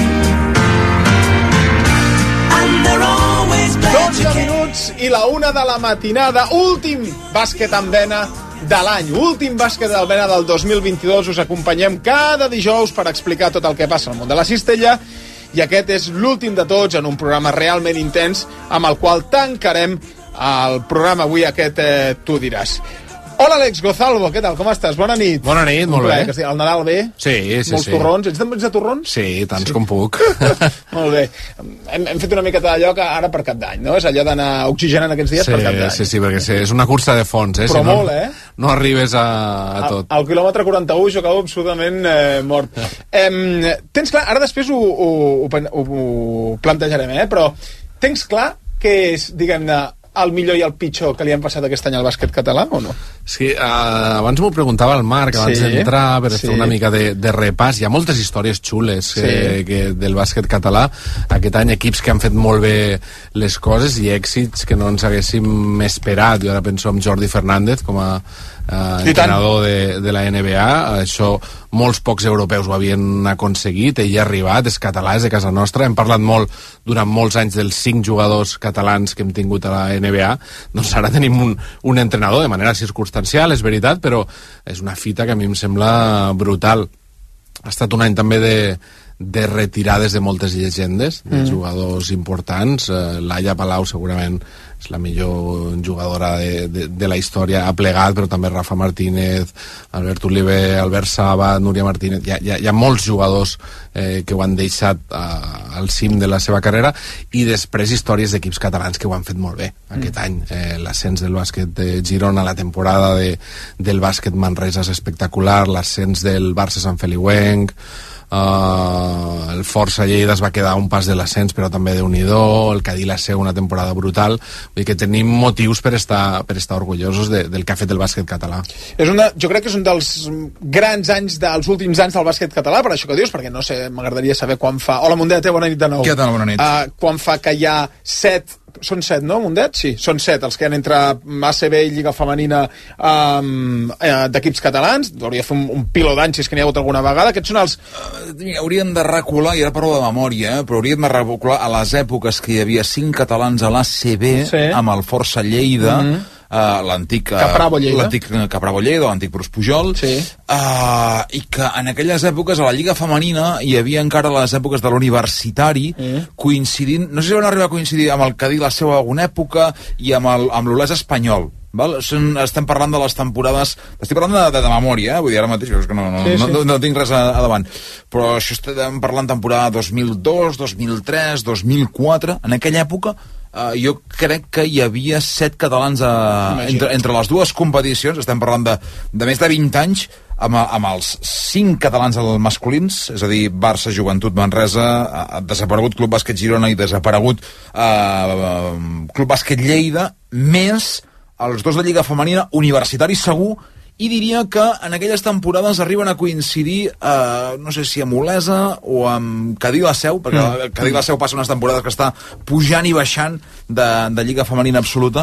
And they're always glad you came. Minuts i la una de la matinada. Últim bàsquet en vena de l'any, últim bàsquet del vena del dos mil vint-i-dos. Us acompanyem cada dijous per explicar tot el que passa al món de la cistella, i aquest és l'últim de tots en un programa realment intens amb el qual tancarem el programa avui, aquest eh, Tu Diràs. Hola, Àlex Gozalvo, què tal, com estàs? Bona nit. Bona nit, molt bé. El Nadal bé? Sí, sí, Molts sí. torrons. Ets de, ets de torrons? Sí, tants sí. com puc. Molt bé. Hem, hem fet una miqueta d'allò que ara per Cap d'Any, no? És allò d'anar oxigenant aquests dies sí, per Cap d'Any. Sí, sí, perquè sí, és una cursa de fons, eh? Però si no, molt, eh? No arribes a, a tot. Al, al quilòmetre quaranta-u jo acabo absolutament eh, mort. Eh, tens clar, ara després ho, ho, ho, ho plantejarem, eh? Però tens clar que és, diguem-ne, el millor i el pitjor que li han passat aquest any al bàsquet català, o no? Sí, uh, abans m'ho preguntava el Marc, abans sí, d'entrar, per sí. fer una mica de, de repàs. Hi ha moltes històries xules sí. que, que del bàsquet català. Aquest any equips que han fet molt bé les coses i èxits que no ens haguéssim esperat. Jo ara penso en Jordi Fernández com a eh, entrenador de, de la N B A. Això molts pocs europeus ho havien aconseguit, ell ha arribat, és català, és de casa nostra. Hem parlat molt durant molts anys dels cinc jugadors catalans que hem tingut a la N B A, doncs ara tenim un, un entrenador de manera circumstancial, és veritat, però és una fita que a mi em sembla brutal. Ha estat un any també de, de retirades de moltes llegendes, de mm. jugadors importants. uh, Laia Palau segurament és la millor jugadora de, de, de la història, ha plegat, però també Rafa Martínez, Albert Oliver, Albert Saba, Núria Martínez. Hi ha, hi ha, hi ha molts jugadors eh, que ho han deixat uh, al cim de la seva carrera, i després històries d'equips catalans que ho han fet molt bé aquest mm. any. Eh, l'ascens del bàsquet de Girona, la temporada de, del bàsquet Manresa és espectacular, l'ascens del Barça Sant Feliuenc, Uh, el Força Lleida es va quedar a un pas de l'ascens, però també Déu-n'hi-do, el Cadí la Seu, una temporada brutal. Vull dir que tenim motius per estar, per estar orgullosos de, del que ha fet el bàsquet català. És una, jo crec que és un dels grans anys dels últims anys del bàsquet català, per això que dius, perquè no sé, m'agradaria saber quan fa... Hola, Mundet, bona nit de nou. Què tal, bona nit? Uh, quan fa que hi ha set... Són set, no, Mundet? Sí, són set els que han entre A C B i Lliga Femenina um, eh, d'equips catalans. Hauria de fer un, un piló d'anys, si és que n'hi ha hagut alguna vegada. Aquests són els... Uh, hauríem de recular, i ara parlo de memòria, eh, però hauríem de recular a les èpoques que hi havia cinc catalans a l'A C B, sí, amb el Força Lleida, mm-hmm. Uh, l'antic uh, Capravo Lleida, l'antic Capravo Lleida, l'antic Bruce Pujol, sí. uh, i que en aquelles èpoques a la Lliga Femenina hi havia encara les èpoques de l'universitari, mm. coincidint, no sé si van arribar a coincidir amb el Cadí la Seu a alguna època i amb el, amb l'Olesa Espanyol. Val? Són, estem parlant de les temporades, estic parlant de, de, de memòria, eh? Vull dir, ara mateix és que no, no, sí, sí. no, no tinc res a, a davant, però això estem parlant temporada dos mil dos, dos mil tres, dos mil quatre, en aquella època Uh, jo crec que hi havia set catalans a, entre, entre les dues competicions. Estem parlant de, de més de vint anys, amb, amb els cinc catalans masculins, és a dir, Barça, Joventut, Manresa, uh, desaparegut Club Bàsquet Girona i desaparegut uh, Club Bàsquet Lleida, més els dos de Lliga Femenina, universitari segur, i diria que en aquelles temporades arriben a coincidir, eh, no sé si amb Olesa o amb Cadí la Seu, perquè mm. Cadí la Seu passa unes temporades que està pujant i baixant de, de Lliga Femenina absoluta,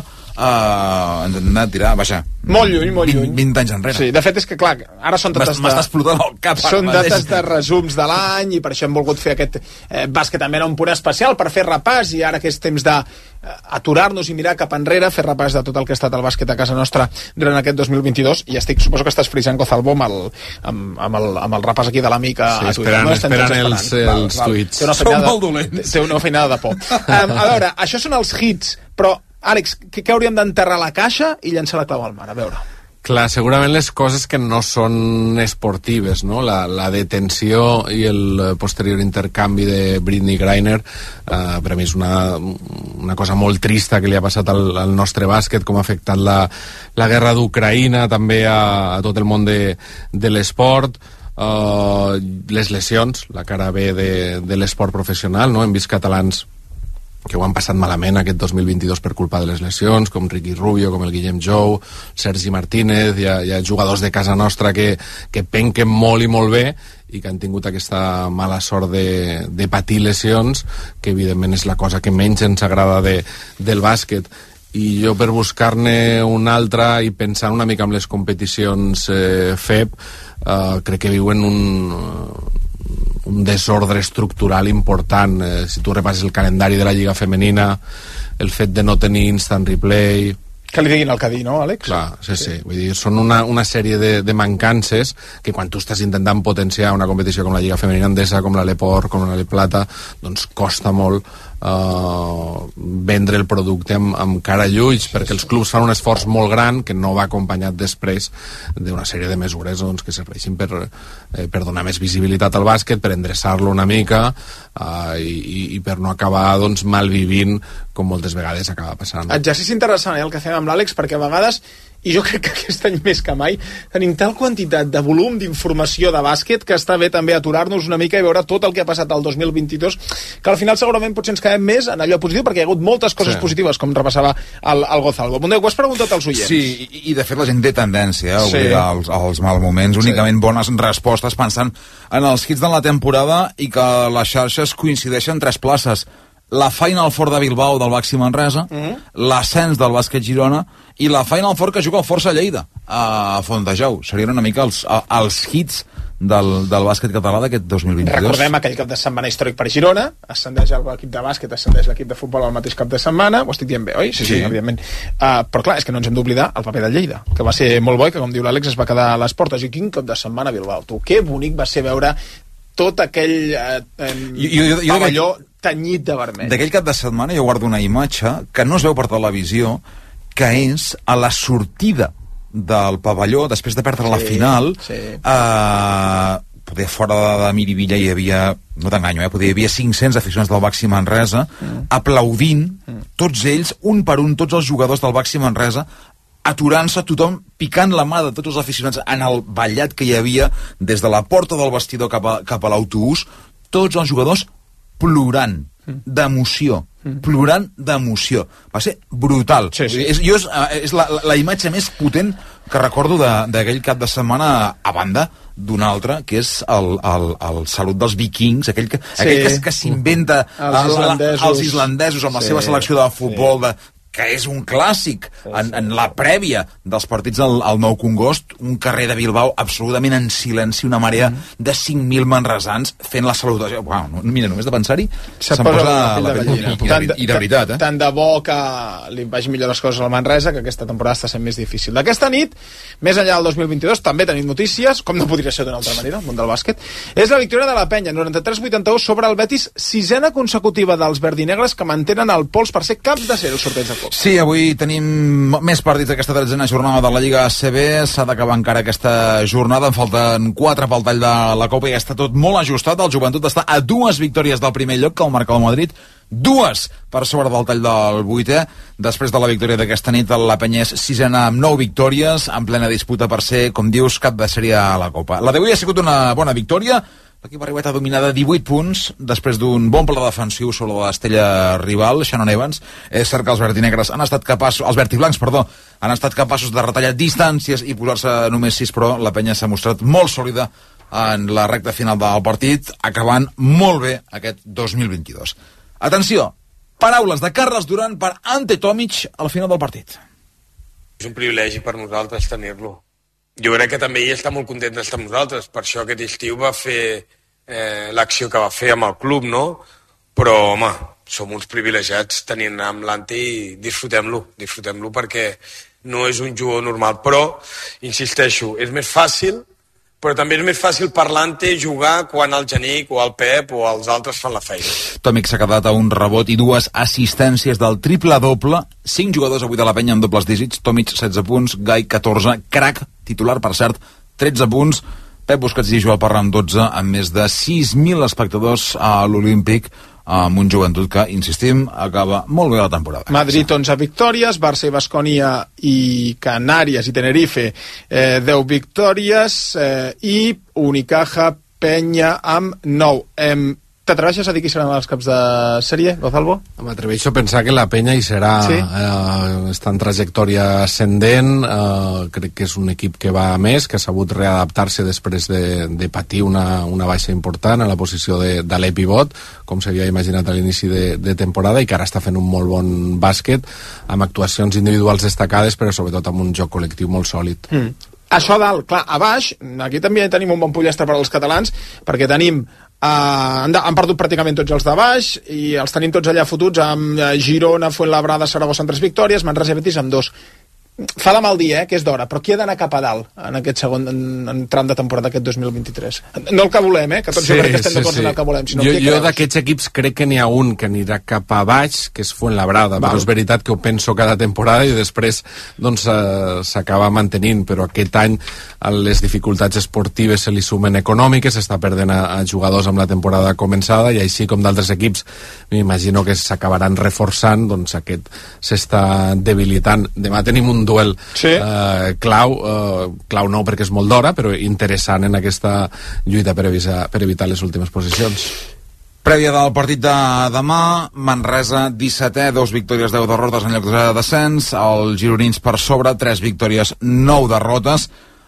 eh, ens hem anat a tirar, baixar. Molt lluny, molt lluny. vint anys enrere. Sí, de fet és que, clar, ara són dates de... M'està explotant el cap. Són dates de resums de l'any, i per això hem volgut fer aquest eh, bàsquet també en un punt especial, per fer repàs, i ara que és temps de eh, aturar-nos i mirar cap enrere, fer repàs de tot el que ha estat el bàsquet a casa nostra durant aquest dos mil vint-i-dos, i estic, suposo que estàs frisant Gozalbo amb el, amb, amb el, amb el repàs aquí de l'amic a, sí, a Twitter. Esperant, no? esperant els, val, els val. tuits. Són molt dolents. Té una feinada de por. um, a veure, això són els hits, però, Àlex, què, què hauríem d'enterrar a la caixa i llançar la clau al mar? A veure... Clar, segurament les coses que no són esportives, no? La, la detenció i el posterior intercanvi de Brittney Griner, eh, per a mi és una, una cosa molt trista que li ha passat al, al nostre bàsquet, com ha afectat la, la guerra d'Ucraïna també a, a tot el món de, de l'esport. Uh, les lesions, la cara B de, de l'esport professional, no? Hem vist catalans que ho han passat malament aquest dos mil vint-i-dos per culpa de les lesions, com Ricky Rubio, com el Guillem Jou, Sergi Martínez. Hi ha, hi ha jugadors de casa nostra que, que penquen molt i molt bé i que han tingut aquesta mala sort de, de patir lesions, que evidentment és la cosa que menys ens agrada de, del bàsquet. I jo, per buscar-ne una altra i pensar una mica en les competicions eh, F E B, eh, crec que viuen un... un desordre estructural important. Eh, si tu repasses el calendari de la Lliga Femenina, el fet de no tenir instant replay... Que li diguin al Cadí, no, Àlex? Clar, sí, sí. Vull dir, són una, una sèrie de, de mancances que quan tu estàs intentant potenciar una competició com la Lliga Femenina Endesa, com la Leport, com la Le Plata, doncs costa molt uh, vendre el producte amb, amb cara i ulls, perquè els clubs fan un esforç molt gran que no va acompanyat després d'una sèrie de mesures doncs, que serveixin per, eh, per donar més visibilitat al bàsquet, per endreçar-lo una mica uh, i, i per no acabar doncs, malvivint com moltes vegades acaba passant. Exercici interessant, eh, el que fem amb l'Àlex, perquè a vegades, i jo crec que aquest any més que mai, tenim tal quantitat de volum d'informació de bàsquet que està bé també aturar-nos una mica i veure tot el que ha passat el dos mil vint-i-dos, que al final segurament potser ens quedem més en allò positiu, perquè hi ha hagut moltes coses sí. positives, com repassava el, el Gozalbo. Bondeu, ho has preguntat als oients. Sí, i, i de fet la gent té tendència a oblidar sí. els, els mal moments, únicament sí. bones respostes, pensant en els hits de la temporada i que les xarxes coincideixen tres places. la Final Four de Bilbao del Baxi Manresa, mm-hmm. l'ascens del bàsquet Girona i la Final Four que juga el Força Lleida a Fontejau. Serien una mica els, els hits del, del bàsquet català d'aquest dos mil vint-i-dos. Recordem aquell cap de setmana històric per Girona, ascendeix l'equip de bàsquet, ascendeix l'equip de futbol al mateix cap de setmana, ho estic dient bé, oi? Sí, sí, sí, evidentment. Uh, però clar, és que no ens hem d'oblidar el paper del Lleida, que va ser molt bo i que, com diu l'Àlex, es va quedar a les portes. I quin cap de setmana a Bilbao, tu, que bonic va ser veure tot aquell eh, eh, jo, jo, jo, pavelló tenyit de vermell. D'aquell cap de setmana jo guardo una imatge que no es veu per televisió, que és a la sortida del pavelló, després de perdre sí, la final, sí. eh, poder fora de, de Miribilla hi havia, no t'enganyo, eh, poder hi havia cinc-cents aficionats del Baxi Manresa mm. aplaudint, mm. tots ells, un per un, tots els jugadors del Baxi Manresa, aturant-se, tothom picant la mà de tots els aficionats en el ballat que hi havia des de la porta del vestidor cap a, cap a l'autobús, tots els jugadors plorant d'emoció, mm. plorant d'emoció. Va ser brutal. Sí, sí. És, jo és, és la, la imatge més potent que recordo d'aquell cap de setmana, a banda d'un altre, que és el, el, el salut dels vikings, aquell que, sí. aquell que, que s'inventa els islandesos. els islandesos amb sí. la seva selecció de futbol, sí. de que és un clàssic en, en la prèvia dels partits al, al Nou Congost, un carrer de Bilbao absolutament en silenci, una marea mm. de cinc mil manresans fent la salutació. Uau, no, mira, només de pensar-hi se'm posa la, la pell de, i, de, i de veritat, eh? Tant de bo que li vagi millor les coses al Manresa, que aquesta temporada està sent més difícil. D'aquesta nit, més enllà del dos mil vint-i-dos, també tenim notícies, com no podria ser d'una altra manera, el món del bàsquet. És la victòria de la Penya, noranta-tres vuitanta-u sobre el Betis, sisena consecutiva dels verdinegres que mantenen el pols per ser cap de zero sorteig de Copa. Sí, avui tenim més partits d'aquesta tretzena jornada de la Lliga A C B. S'ha d'acabar encara aquesta jornada. En falten quatre pel tall de la Copa i està tot molt ajustat. El Joventut està a dues victòries del primer lloc que el marca el Madrid. Dues per sobre del tall del vuitè. Després de la victòria d'aquesta nit, la Penya és sisena amb nou victòries, en plena disputa per ser, com dius, cap de sèrie a la Copa. La d'avui ha sigut una bona victòria. L'equip ha arribat a dominar de divuit punts després d'un bon pla defensiu sobre l'estrella rival, Shannon Evans. És cert que els verdinegres han estat capaços, els vertiblancs, perdó, han estat capaços de retallar distàncies i posar-se només sis, però la Penya s'ha mostrat molt sòlida en la recta final del partit, acabant molt bé aquest dos mil vint-i-dos. Atenció, paraules de Carles Duran per Ante Tomic al final del partit. És un privilegi per nosaltres tenir-lo. Jo crec que també ell està molt content d'estar amb nosaltres, per això aquest estiu va fer eh, l'acció que va fer amb el club, no? Però, home, som uns privilegiats tenint amb l'Ante i disfrutem-lo, disfrutem-lo perquè no és un jugador normal, però, insisteixo, és més fàcil, però també és més fàcil per l'Ante jugar quan el Genic o el Pep o els altres fan la feina. Tomic s'ha quedat a un rebot i dues assistències del triple-doble, cinc jugadors avui de la Penya amb dobles dígits, Tomic setze punts, Gai catorze, Crac, titular per cert, tretze punts, Pep Busquets i Joel Parra amb dotze, amb més de sis mil espectadors a l'Olímpic, amb un Joventut que, insistim, acaba molt bé la temporada. Madrid onze victòries, Barça i Baskonia i Canàries i Tenerife eh, deu victòries eh, i Unicaja Penya amb nou. Eh, T'atreveixes a dir qui seran els caps de sèrie, Gonzalo? M'atreveixo a pensar que la Penya hi serà, sí? eh, està en trajectòria ascendent, eh, crec que és un equip que va a més, que ha sabut readaptar-se després de, de patir una, una baixa important a la posició de, de l'e-pivot, com s'havia imaginat a l'inici de, de temporada, i que ara està fent un molt bon bàsquet, amb actuacions individuals destacades, però sobretot amb un joc col·lectiu molt sòlid. Mm. Això a dalt, clar, a baix, aquí també tenim un bon pollastre per als catalans, perquè tenim Uh, han, de, han perdut pràcticament tots els de baix i els tenim tots allà fotuts amb uh, Girona, Fuenlabrada, Saragossa amb tres victòries, Manresa i Betis amb dos. Fa de mal dia, eh, que és d'hora, però qui ha d'anar cap a dalt en aquest segon en, en tram de temporada aquest dos mil vint-i-tres? No el que volem, eh, que tots sí, jo crec que estem sí, d'acord sí. en el que volem, sinó jo, jo d'aquests equips crec que n'hi ha un que anirà cap a baix, que és Fuenlabrada, Val. Però és veritat que ho penso cada temporada i després doncs uh, s'acaba mantenint, però aquest any les dificultats esportives se li sumen econòmiques, s'està perdent a, a jugadors amb la temporada començada i així com d'altres equips m'imagino que s'acabaran reforçant, doncs aquest s'està debilitant. Demà tenim un duel sí. eh, clau, eh, clau no perquè és molt d'hora, però interessant en aquesta lluita per evitar, per evitar les últimes posicions. Prèvia del partit de demà, Manresa dissetè, dos victòries, deu derrotes en lloc de descens, els gironins per sobre, tres victòries, nou derrotes.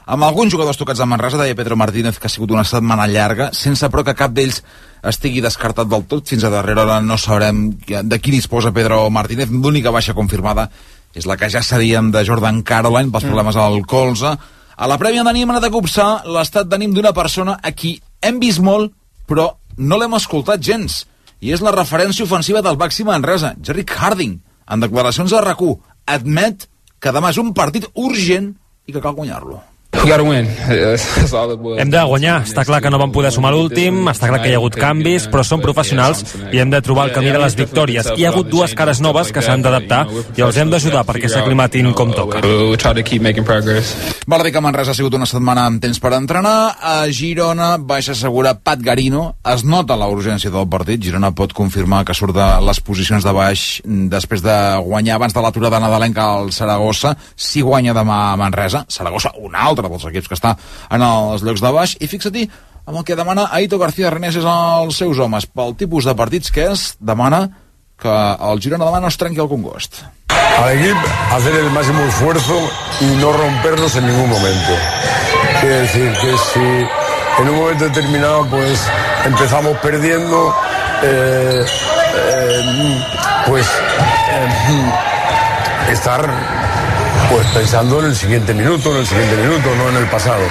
Amb alguns jugadors tocats a Manresa, deia Pedro Martínez que ha sigut una setmana llarga, sense però que cap d'ells estigui descartat del tot. Fins a darrera hora no sabrem de qui disposa Pedro Martínez. L'única baixa confirmada és la que ja sabíem de Jordan Caroline pels problemes al colze. A la prèvia d'ànim hem de copsar l'estat d'ànim d'una persona a qui hem vist molt, però no l'hem escoltat gens. I és la referència ofensiva del Baxi Manresa, Jarryd Harding, en declaracions a RAC u, admet que demà és un partit urgent i que cal guanyar-lo. Hem de guanyar. Està clar que no vam poder sumar l'últim, està clar que hi ha hagut canvis, però som professionals i hem de trobar el camí de les victòries. Hi ha hagut dues cares noves que s'han d'adaptar i els hem d'ajudar perquè s'aclimatin com toca. Val a dir que Manresa ha sigut una setmana amb temps per entrenar. A Girona baixa segura Pat Garino. Es nota la urgència del partit. Girona pot confirmar que surt de les posicions de baix després de guanyar abans de l'aturada nadalenca al Saragossa. Si guanya demà a Manresa, Saragossa un altre dels equips que està en els llocs de baix, i fixa-t'hi amb el que demana Aito García Reneses als seus homes pel tipus de partits que és, demana que el Girona demà no es trenqui el congost. Al equipo hacer el máximo esfuerzo y no rompernos en ningún momento. Quiere decir que si en un momento determinado pues empezamos perdiendo, eh, eh, pues eh, estar pues pensando en el siguiente minuto, en el siguiente minuto, no en el pasado.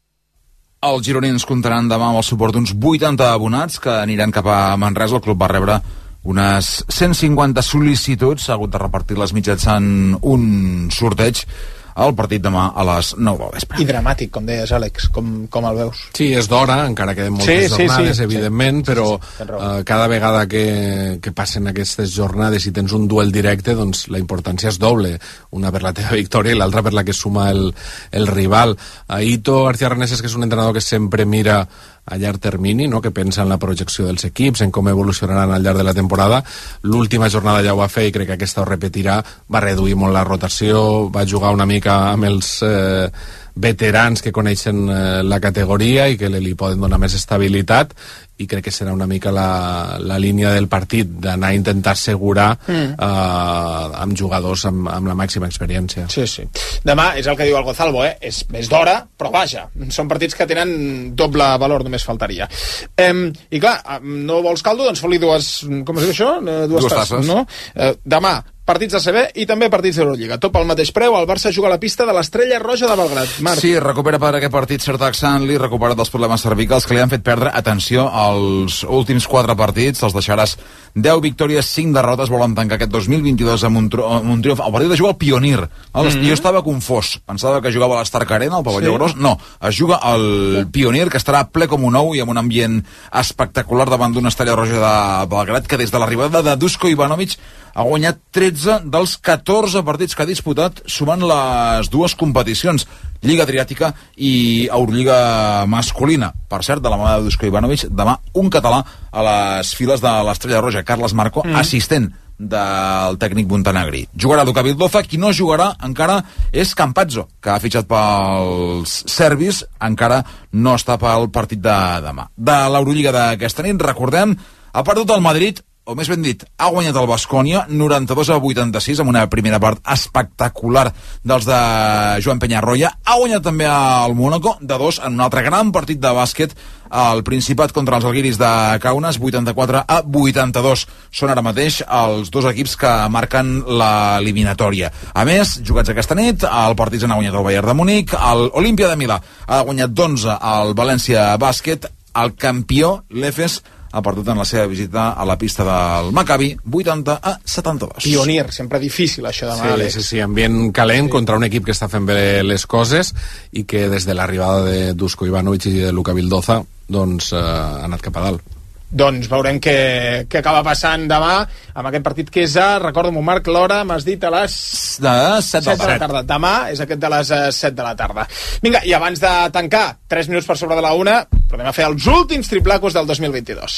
Els gironins comptaran demà amb el suport d'uns vuitanta abonats que aniran cap a Manresa. El club va rebre unes cent cinquanta sol·licituds, ha hagut de repartir-les mitjançant un sorteig. El partit demà a les nou del vespre. I dramàtic, com deies, Àlex, com, com el veus? Sí, és d'hora, encara queden moltes sí, jornades, sí, sí, evidentment, sí, però sí, sí, uh, cada vegada que, que passen aquestes jornades i tens un duel directe, doncs la importància és doble. Una per la teva victòria i l'altra per la que suma el, el rival. Aito García Reneses, que és un entrenador que sempre mira a llarg termini, no? Que pensa en la projecció dels equips, en com evolucionaran al llarg de la temporada. L'última jornada ja ho va fer i crec que aquesta ho repetirà. Va reduir molt la rotació, va jugar una mica amb els eh, veterans que coneixen eh, la categoria i que li poden donar més estabilitat, i crec que serà una mica la, la línia del partit, d'anar a intentar assegurar mm. eh, amb jugadors amb, amb la màxima experiència. Sí, sí. Demà és el que diu el Gozalvo, eh? és, és d'hora, però vaja, són partits que tenen doble valor, només faltaria. Eh, I clar, no vols caldo? Doncs fot-li dues, com es diu això? Dues, dues tasses. tasses, no? Eh, demà, partits de C B i també partits d'Eurolliga. Tot pel mateix preu, el Barça juga a la pista de l'Estrella Roja de Belgrad. Marc. Sí, recupera per aquest partit Sertac Sanli, recupera dels problemes cervicals que li han fet perdre, atenció, els últims quatre partits, els deixaràs deu victòries, cinc derrotes, volen tancar aquest dos mil vint-i-dos amb un, amb un triomf. El partit de jugar al Pionir. El, mm-hmm. Jo estava confós, pensava que jugava a l'Stark Arena, al pavelló sí. gros, no, es juga al Pionir, que estarà ple com un ou i amb un ambient espectacular davant d'una Estrella Roja de Belgrad, que des de l'arribada de Dusko Ivanovic ha guanyat tretze dels catorze partits que ha disputat, sumant les dues competicions, Lliga Adriàtica i Eurolliga masculina. Per cert, de la mà de Dusko Ivanovic, demà un català a les files de l'Estrella Roja, Carles Marco, mm. assistent del tècnic montenegrí. Jugarà Luka Vildoza, qui no jugarà encara és Campazzo, que ha fitxat pels serbis, encara no està pel partit de demà. De l'Eurolliga d'aquesta nit, recordem, ha perdut el Madrid, o més ben dit, ha guanyat el Baskonia noranta-dos a vuitanta-sis amb una primera part espectacular dels de Joan Peñarroya. Ha guanyat també el Mónaco de dos en un altre gran partit de bàsquet al Principat contra els Alguiris de Kaunas, vuitanta-quatre a vuitanta-dos. Són ara mateix els dos equips que marquen l'eliminatòria. A més, jugats aquesta nit, el Partizan ha guanyat el Bayern de Munic, l'Olimpia de Milà ha guanyat d'onze al València Bàsquet, el campió, l'Efes, ha perdut en la seva visita a la pista del Maccabi, vuitanta a setanta-dos. Pionir, sempre difícil això demà, sí, Àlex. Sí, sí, ambient calent sí. contra un equip que està fent bé les coses i que des de l'arribada de Dusko Ivanovic i de Luka Vildoza doncs eh, ha anat cap a dalt. Doncs veurem què, què acaba passant demà amb aquest partit que és a, recordo-m'ho Marc, l'hora m'has dit a les set de la tarda. Demà és aquest de les set de la tarda. Vinga, i abans de tancar, tres minuts per sobre de la una, però anem a fer els últims triplacos del dos mil vint-i-dos.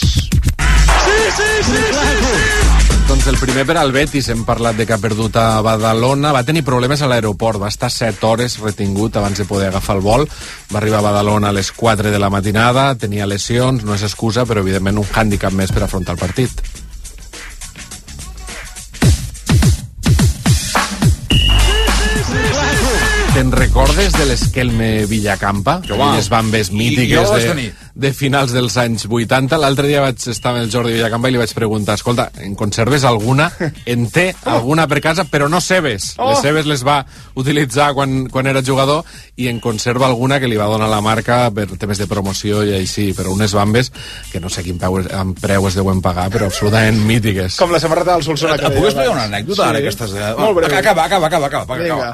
Sí, sí, sí, sí, sí! Doncs el primer per al Betis, hem parlat de que ha perdut a Badalona, va tenir problemes a l'aeroport, va estar set hores retingut abans de poder agafar el vol, va arribar a Badalona a les quatre de la matinada, tenia lesions, no és excusa, però evidentment un hàndicap més per afrontar el partit. Te'n recordes recordes de l'Esquelme Villacampa? Aquelles bambes mítiques de, de finals dels anys vuitanta. L'altre dia vaig estar amb el Jordi Villacampa i li vaig preguntar, escolta, en conserves alguna? En té alguna per casa, però no cebes. Oh. Les cebes les va utilitzar quan, quan era jugador i en conserva alguna que li va donar la marca per temes de promoció i així, però unes bambes que no sé quin preu, en preu es deuen pagar, però absolutament mítiques. Com la samarreta del Solsona. Et puc explicar una anècdota sí. ara que estàs... Molt breu. Acaba, acaba, acaba, acaba. acaba.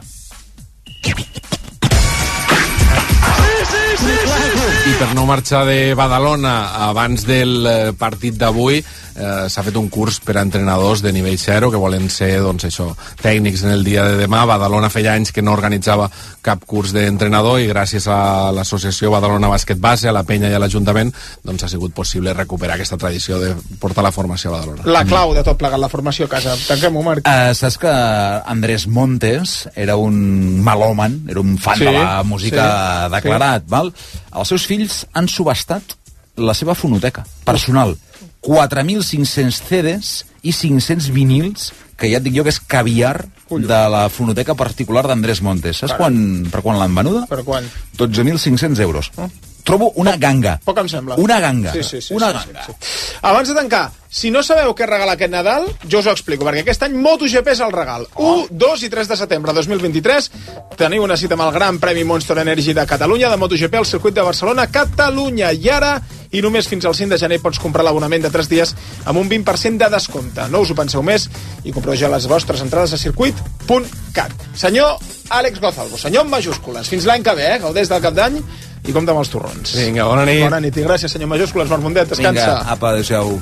I per no marxar de Badalona abans del partit d'avui, eh, s'ha fet un curs per a entrenadors de nivell zero que volen ser, doncs això, tècnics en el dia de demà. Badalona feia anys que no organitzava cap curs d'entrenador i gràcies a l'associació Badalona Bàsquet Base, a la Penya i a l'Ajuntament, doncs ha sigut possible recuperar aquesta tradició de portar la formació a Badalona. La clau de tot plegat, la formació a casa. Tanquem-ho, Marc. Uh, saps que Andrés Montes era un melòman, era un fan sí, de la música sí, declarat, sí. val? Els seus fills han subhastat la seva fonoteca personal. quatre mil cinc-cents C Ds i cinc-cents vinils, que ja et dic jo que és caviar de la fonoteca particular d'Andrés Montes. Saps quan, per quan l'han venuda? Per quan? dotze mil cinc-cents euros. Oh. Trobo una ganga. Poc em sembla. Una ganga. Sí, sí, sí, una sí, ganga. sí, sí. Abans de tancar, si no sabeu què regalar aquest Nadal, jo us ho explico, perquè aquest any MotoGP és el regal. Oh. u, dos i tres de setembre de dos mil vint-i-tres teniu una cita amb el Gran Premi Monster Energy de Catalunya de MotoGP al circuit de Barcelona, Catalunya. I ara, i només fins al cinc de gener, pots comprar l'abonament de tres dies amb un vint per cent de descompte. No us ho penseu més i compreu ja les vostres entrades a circuit punt cat. Senyor Àlex Gozalvo, senyor en majúscules, fins l'any que ve, eh? Gaudeix del cap d'any i compta amb els torrons. Vinga, bona nit. Bona nit i gràcies, senyor majúscules. Marc Mundet, descansa. Vinga, apa, adéu-siau.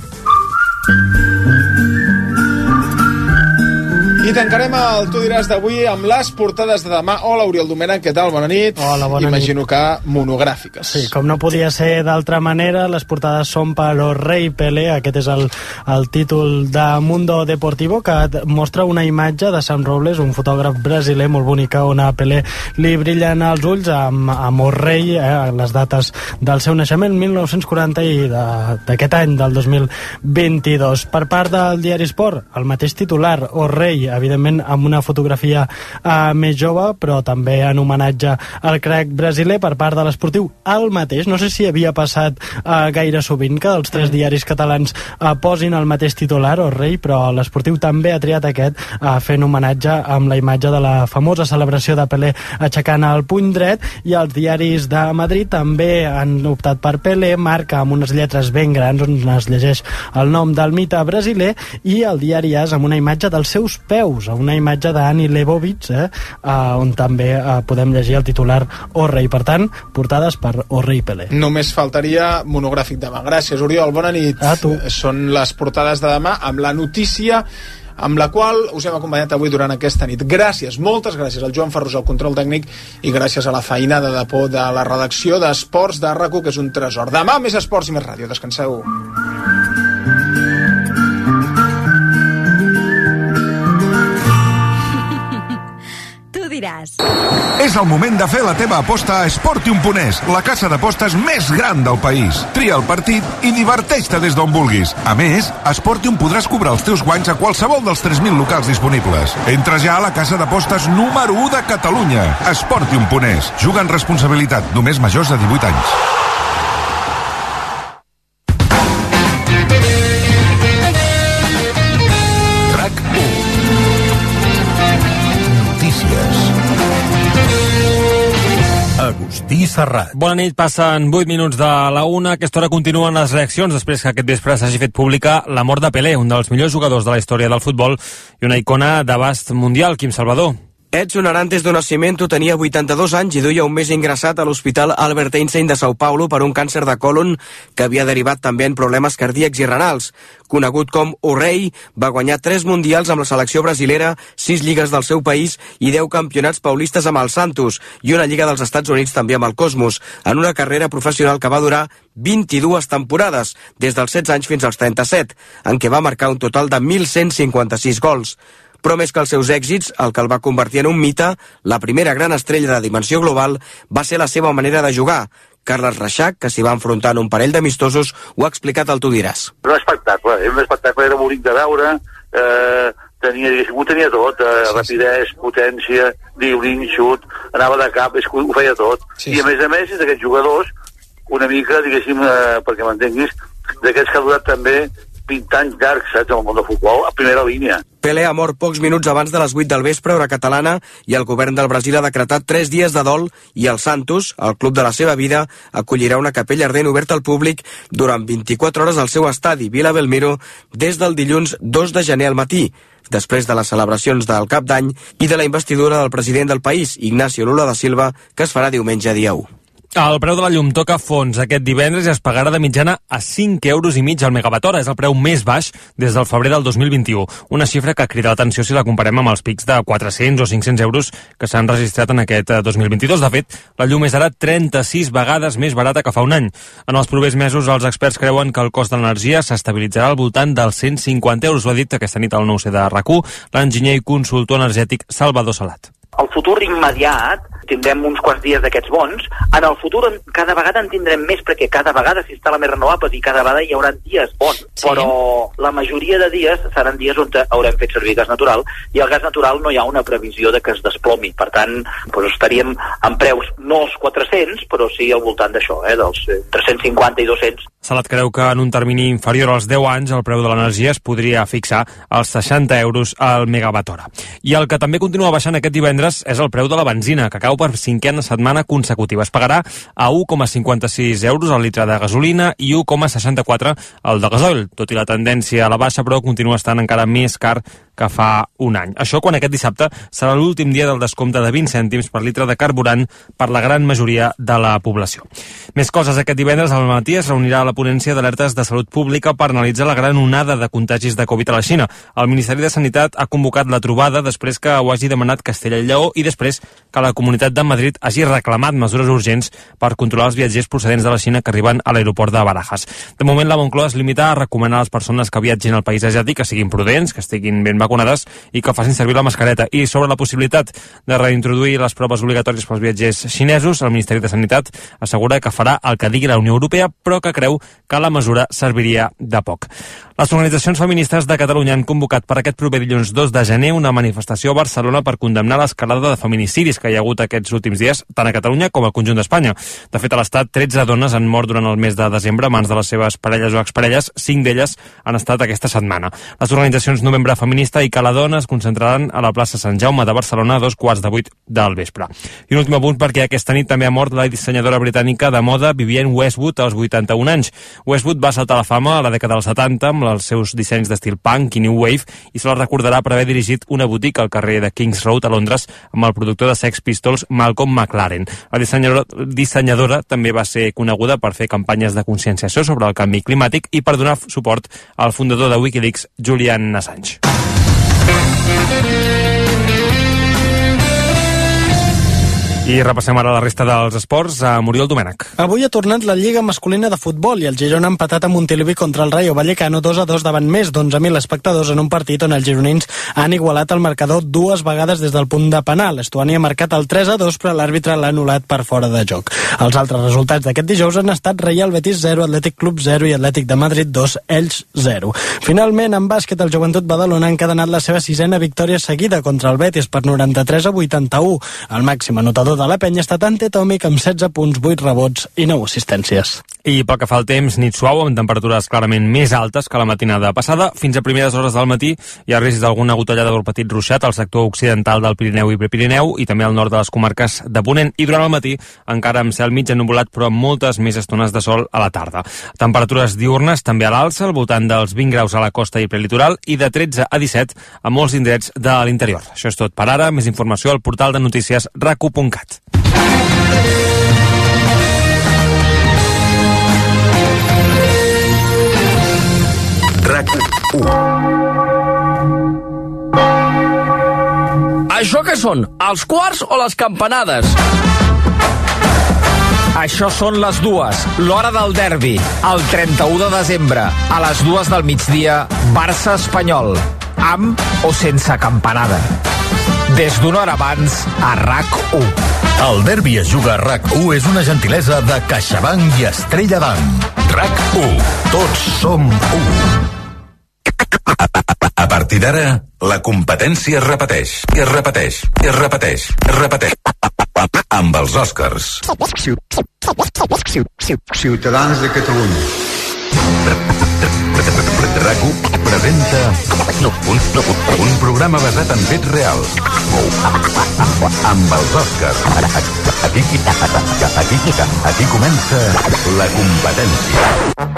I tancarem el Tu diràs d'avui amb les portades de demà. Hola, Oriol Domènech, què tal? Bona nit. Hola, bona Imagino nit. que monogràfiques. Sí, com no podia ser d'altra manera, les portades són per O Rei Pelé, aquest és el, el títol de Mundo Deportivo, que mostra una imatge de Sam Robles, un fotògraf brasiler molt bonica, on a Pelé li brillen els ulls amb, amb O Rei, eh, les dates del seu naixement, mil nou-cents quaranta i d'aquest any, del dos mil vint-i-dos. Per part del diari Sport, el mateix titular, O Rei, evidentment amb una fotografia uh, més jove, però també en homenatge al crack brasiler. Per part de l'Esportiu, el mateix. No sé si havia passat uh, gaire sovint que els tres diaris catalans uh, posin el mateix titular, O Rei, però l'Esportiu també ha triat aquest, uh, fent homenatge amb la imatge de la famosa celebració de Pelé aixecant el puny dret, i els diaris de Madrid també han optat per Pelé, marca amb unes lletres ben grans on es llegeix el nom del mite brasiler, i el diari AS amb una imatge dels seus peus, una imatge d'Ani Lebovic, eh, uh, on també uh, podem llegir el titular O Rei. Per tant, portades per O Rei Pelé. Només faltaria monogràfic demà. Gràcies, Oriol, bona nit. A tu. Són les portades de demà amb la notícia amb la qual us hem acompanyat avui durant aquesta nit. Gràcies, moltes gràcies al Joan Ferrus, al control tècnic, i gràcies a la feinada de por de la redacció d'Esports de RAC u, que és un tresor. Demà més esports i més ràdio. Descanseu. Diràs. És el moment de fer la teva aposta a Sportium punt es, la casa d'apostes més gran del país. Tria el partit i diverteix-te des d'on vulguis. A més, a Sportium podràs cobrar els teus guanys a qualsevol dels tres mil locals disponibles. Entra ja a la casa d'apostes número u de Catalunya. Sportium punt es. Juga amb responsabilitat. Només majors de divuit anys. Agustí Serrat. Bona nit, passen vuit minuts de la una. A aquesta hora continuen les reaccions després que aquest vespre s'hagi fet pública la mort de Pelé, un dels millors jugadors de la història del futbol i una icona d'abast mundial. Quim Salvador. Edson Arantes do Nascimento tenia vuitanta-dos anys i duia un mes ingressat a l'Hospital Albert Einstein de São Paulo per un càncer de còlon que havia derivat també en problemes cardíacs i renals. Conegut com O Rei, va guanyar tres mundials amb la selecció brasilera, sis lligues del seu país i deu campionats paulistes amb el Santos i una lliga dels Estats Units també amb el Cosmos, en una carrera professional que va durar vint-i-dues temporades, des dels setze anys fins als trenta-set, en què va marcar un total de mil cent cinquanta-sis gols. Però més que els seus èxits, el que el va convertir en un mite, la primera gran estrella de dimensió global, va ser la seva manera de jugar. Carles Reixac, que s'hi va enfrontar en un parell d'amistosos, ho ha explicat al Tu diràs. Un espectacle, era un espectacle, era bonic de veure, eh, tenia, diguéssim, ho tenia tot, eh, sí, rapidesa, potència, dribbling, xut, anava de cap, és que ho feia tot. Sí, I a més a més, és d'aquests jugadors, una mica, diguéssim, eh, perquè m'entenguis, d'aquests que ha durat també vint anys llargs, saps, en el món del futbol, a primera línia. Pelé ha mort pocs minuts abans de les vuit del vespre, hora catalana, i el govern del Brasil ha decretat tres dies de dol i el Santos, el club de la seva vida, acollirà una capella ardent oberta al públic durant vint-i-quatre hores al seu estadi, Vila Belmiro, des del dilluns dos de gener al matí, després de les celebracions del Cap d'Any i de la investidura del president del país, Ignacio Lula da Silva, que es farà diumenge dia u. El preu de la llum toca fons aquest divendres i es pagarà de mitjana a cinc euros i mig al megawatt hora. És el preu més baix des del febrer del dos mil vint-i-u. Una xifra que crida l'atenció si la comparem amb els pics de quatre-cents o cinc-cents euros que s'han registrat en aquest dos mil vint-i-dos. De fet, la llum és ara trenta-sis vegades més barata que fa un any. En els propers mesos, els experts creuen que el cost de l'energia s'estabilitzarà al voltant dels cent cinquanta euros. Ho ha dit aquesta nit al nou C de R A C U l'enginyer i consultor energètic Salvador Salat. El futur immediat tindrem uns quants dies d'aquests bons. En el futur cada vegada en tindrem més perquè cada vegada s'instal·la més renovables i cada vegada hi haurà dies bons. Sí. Però la majoria de dies seran dies on haurem fet servir gas natural i el gas natural no hi ha una previsió de que es desplomi. Per tant, doncs estaríem en preus no els quatre-cents, però sí al voltant d'això, eh, dels entre cent cinquanta i dos-cents. Salat creu que en un termini inferior als deu anys el preu de l'energia es podria fixar als seixanta euros al megawatt hora. I el que també continua baixant aquest divendres és el preu de la benzina, que cau per cinquena setmana consecutiva. Es pagarà a un coma cinquanta-sis euros al litre de gasolina i un coma seixanta-quatre al de gasoil. Tot i la tendència a la baixa, però continua estant encara més car que fa un any. Això quan aquest dissabte serà l'últim dia del descompte de vint cèntims per litre de carburant per la gran majoria de la població. Més coses. Aquest divendres al matí es reunirà la ponència d'alertes de salut pública per analitzar la gran onada de contagis de Covid a la Xina. El Ministeri de Sanitat ha convocat la trobada després que ho hagi demanat Castella i Lleó i després que la Comunitat de Madrid hagi reclamat mesures urgents per controlar els viatgers procedents de la Xina que arriben a l'aeroport de Barajas. De moment, la Moncloa es limita a recomanar a les persones que viatgin al país asiàtic que siguin prudents, que estiguin ben vacunades i que facin servir la mascareta. I sobre la possibilitat de reintroduir les proves obligatòries pels viatgers xinesos, el Ministeri de Sanitat assegura que farà el que digui la Unió Europea, però que creu que la mesura serviria de poc. Les organitzacions feministes de Catalunya han convocat per aquest proper dilluns dos de gener una manifestació a Barcelona per condemnar l'escalada de feminicidis que hi ha hagut aquests últims dies, tant a Catalunya com al conjunt d'Espanya. De fet, a l'Estat, tretze dones han mort durant el mes de desembre a mans de les seves parelles o exparelles, cinc d'elles han estat aquesta setmana. Les organitzacions Novembre Feminista i Caladona es concentraran a la plaça Sant Jaume de Barcelona a dos quarts de vuit del vespre. I un últim apunt perquè aquesta nit també ha mort la dissenyadora britànica de moda Vivienne Westwood als vuitanta-un anys. Westwood va saltar a la fama a la dècada dels setanta amb els seus dissenys d'estil punk i new wave i se la recordarà per haver dirigit una botiga al carrer de Kings Road a Londres amb el productor de Sex Pistols Malcolm McLaren. La dissenyadora, dissenyadora també va ser coneguda per fer campanyes de conscienciació sobre el canvi climàtic i per donar suport al fundador de Wikileaks, Julian Assange. I repassem ara la resta dels esports a Muriel Domènech. Avui ha tornat la Lliga masculina de futbol i el Girona ha empatat a Montilivi contra el Rayo Vallecano dos a dos davant més d'onze mil espectadors en un partit on els gironins han igualat el marcador dues vegades des del punt de penal. Estuani ha marcat el tres a dos, però l'àrbitre l'ha anul·lat per fora de joc. Els altres resultats d'aquest dijous han estat Real Betis zero, Atlètic Club zero i Atlètic de Madrid dos, Elx zero. Finalment, en bàsquet, el Joventut Badalona ha encadenat la seva sisena victòria seguida contra el Betis per noranta-tres a vuitanta-u. El màxim anotador de la penya ha estat Ante Tomic amb setze punts, vuit rebots i nou assistències. I pel que fa al temps, nit suau amb temperatures clarament més altes que la matinada passada. Fins a primeres hores del matí hi ha risc d'alguna gotellada del petit ruixat al sector occidental del Pirineu i Prepirineu i també al nord de les comarques de Ponent. I durant el matí encara amb cel mig ennuvolat però amb moltes més estones de sol a la tarda. Temperatures diurnes també a l'alça, al voltant dels vint graus a la costa i prelitoral i de tretze a disset a molts indrets de l'interior. Això és tot per ara. Més informació al portal de notícies rac u punt cat. RAC u. Això què són? Els quarts o les campanades? Això són les dues, l'hora del derbi, el trenta-u de desembre, a les dues del migdia, Barça-Espanyol, amb o sense campanada. Des d'una hora abans, a RAC u. El derbi es juga a RAC u és una gentilesa de CaixaBank i Estrella Bank. RAC u. Tots som u. A partir d'ara, La competència es repeteix, i es repeteix, i es repeteix, es repeteix. Amb els Oscars. Ciutadans de Catalunya. RAC u presenta un, un programa basat en fets reals. Amb els Oscars. Aquí, aquí, aquí, aquí comença la competència.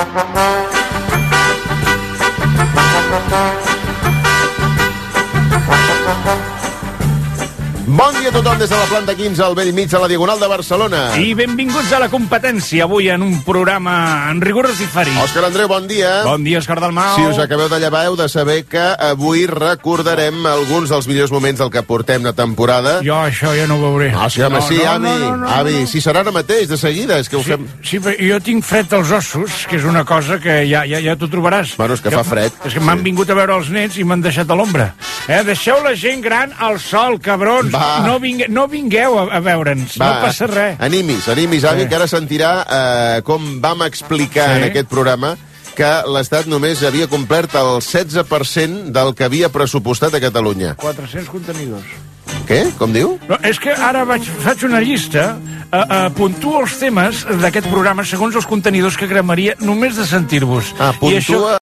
Bon dia a tothom des de la planta quinze al bell mig a la Diagonal de Barcelona. I benvinguts a la competència, avui en un programa en rigorós diferit. Òscar Andreu, bon dia. Bon dia, Òscar Dalmau. Si us acabeu de llevar, heu de saber que avui recordarem alguns dels millors moments del que portem la temporada. Jo això ja no ho veuré. Ah, sí, home, no, sí, no, avi, no, no, no, avi, no. si serà ara mateix, de seguida, és que ho sí, fem... Sí, però jo tinc fred als ossos, que és una cosa que ja, ja, ja t'ho trobaràs. Bueno, és que, que fa fred. És que sí. M'han vingut a veure els nets i m'han deixat a l'ombra. Eh, deixeu la gent gran al sol, cabrons. Va. No, vingue, no vingueu a, a veure'ns, no passa res. Animis, animis, avi, sí. Que ara sentirà eh, com vam explicar sí. en aquest programa que l'Estat només havia complert el setze per cent del que havia pressupostat a Catalunya. quatre-cents contenidors. Què? Com diu? No, és que ara vaig, faig una llista, eh, eh, puntuo els temes d'aquest programa segons els contenidors que cremaria només de sentir-vos. Ah, puntua...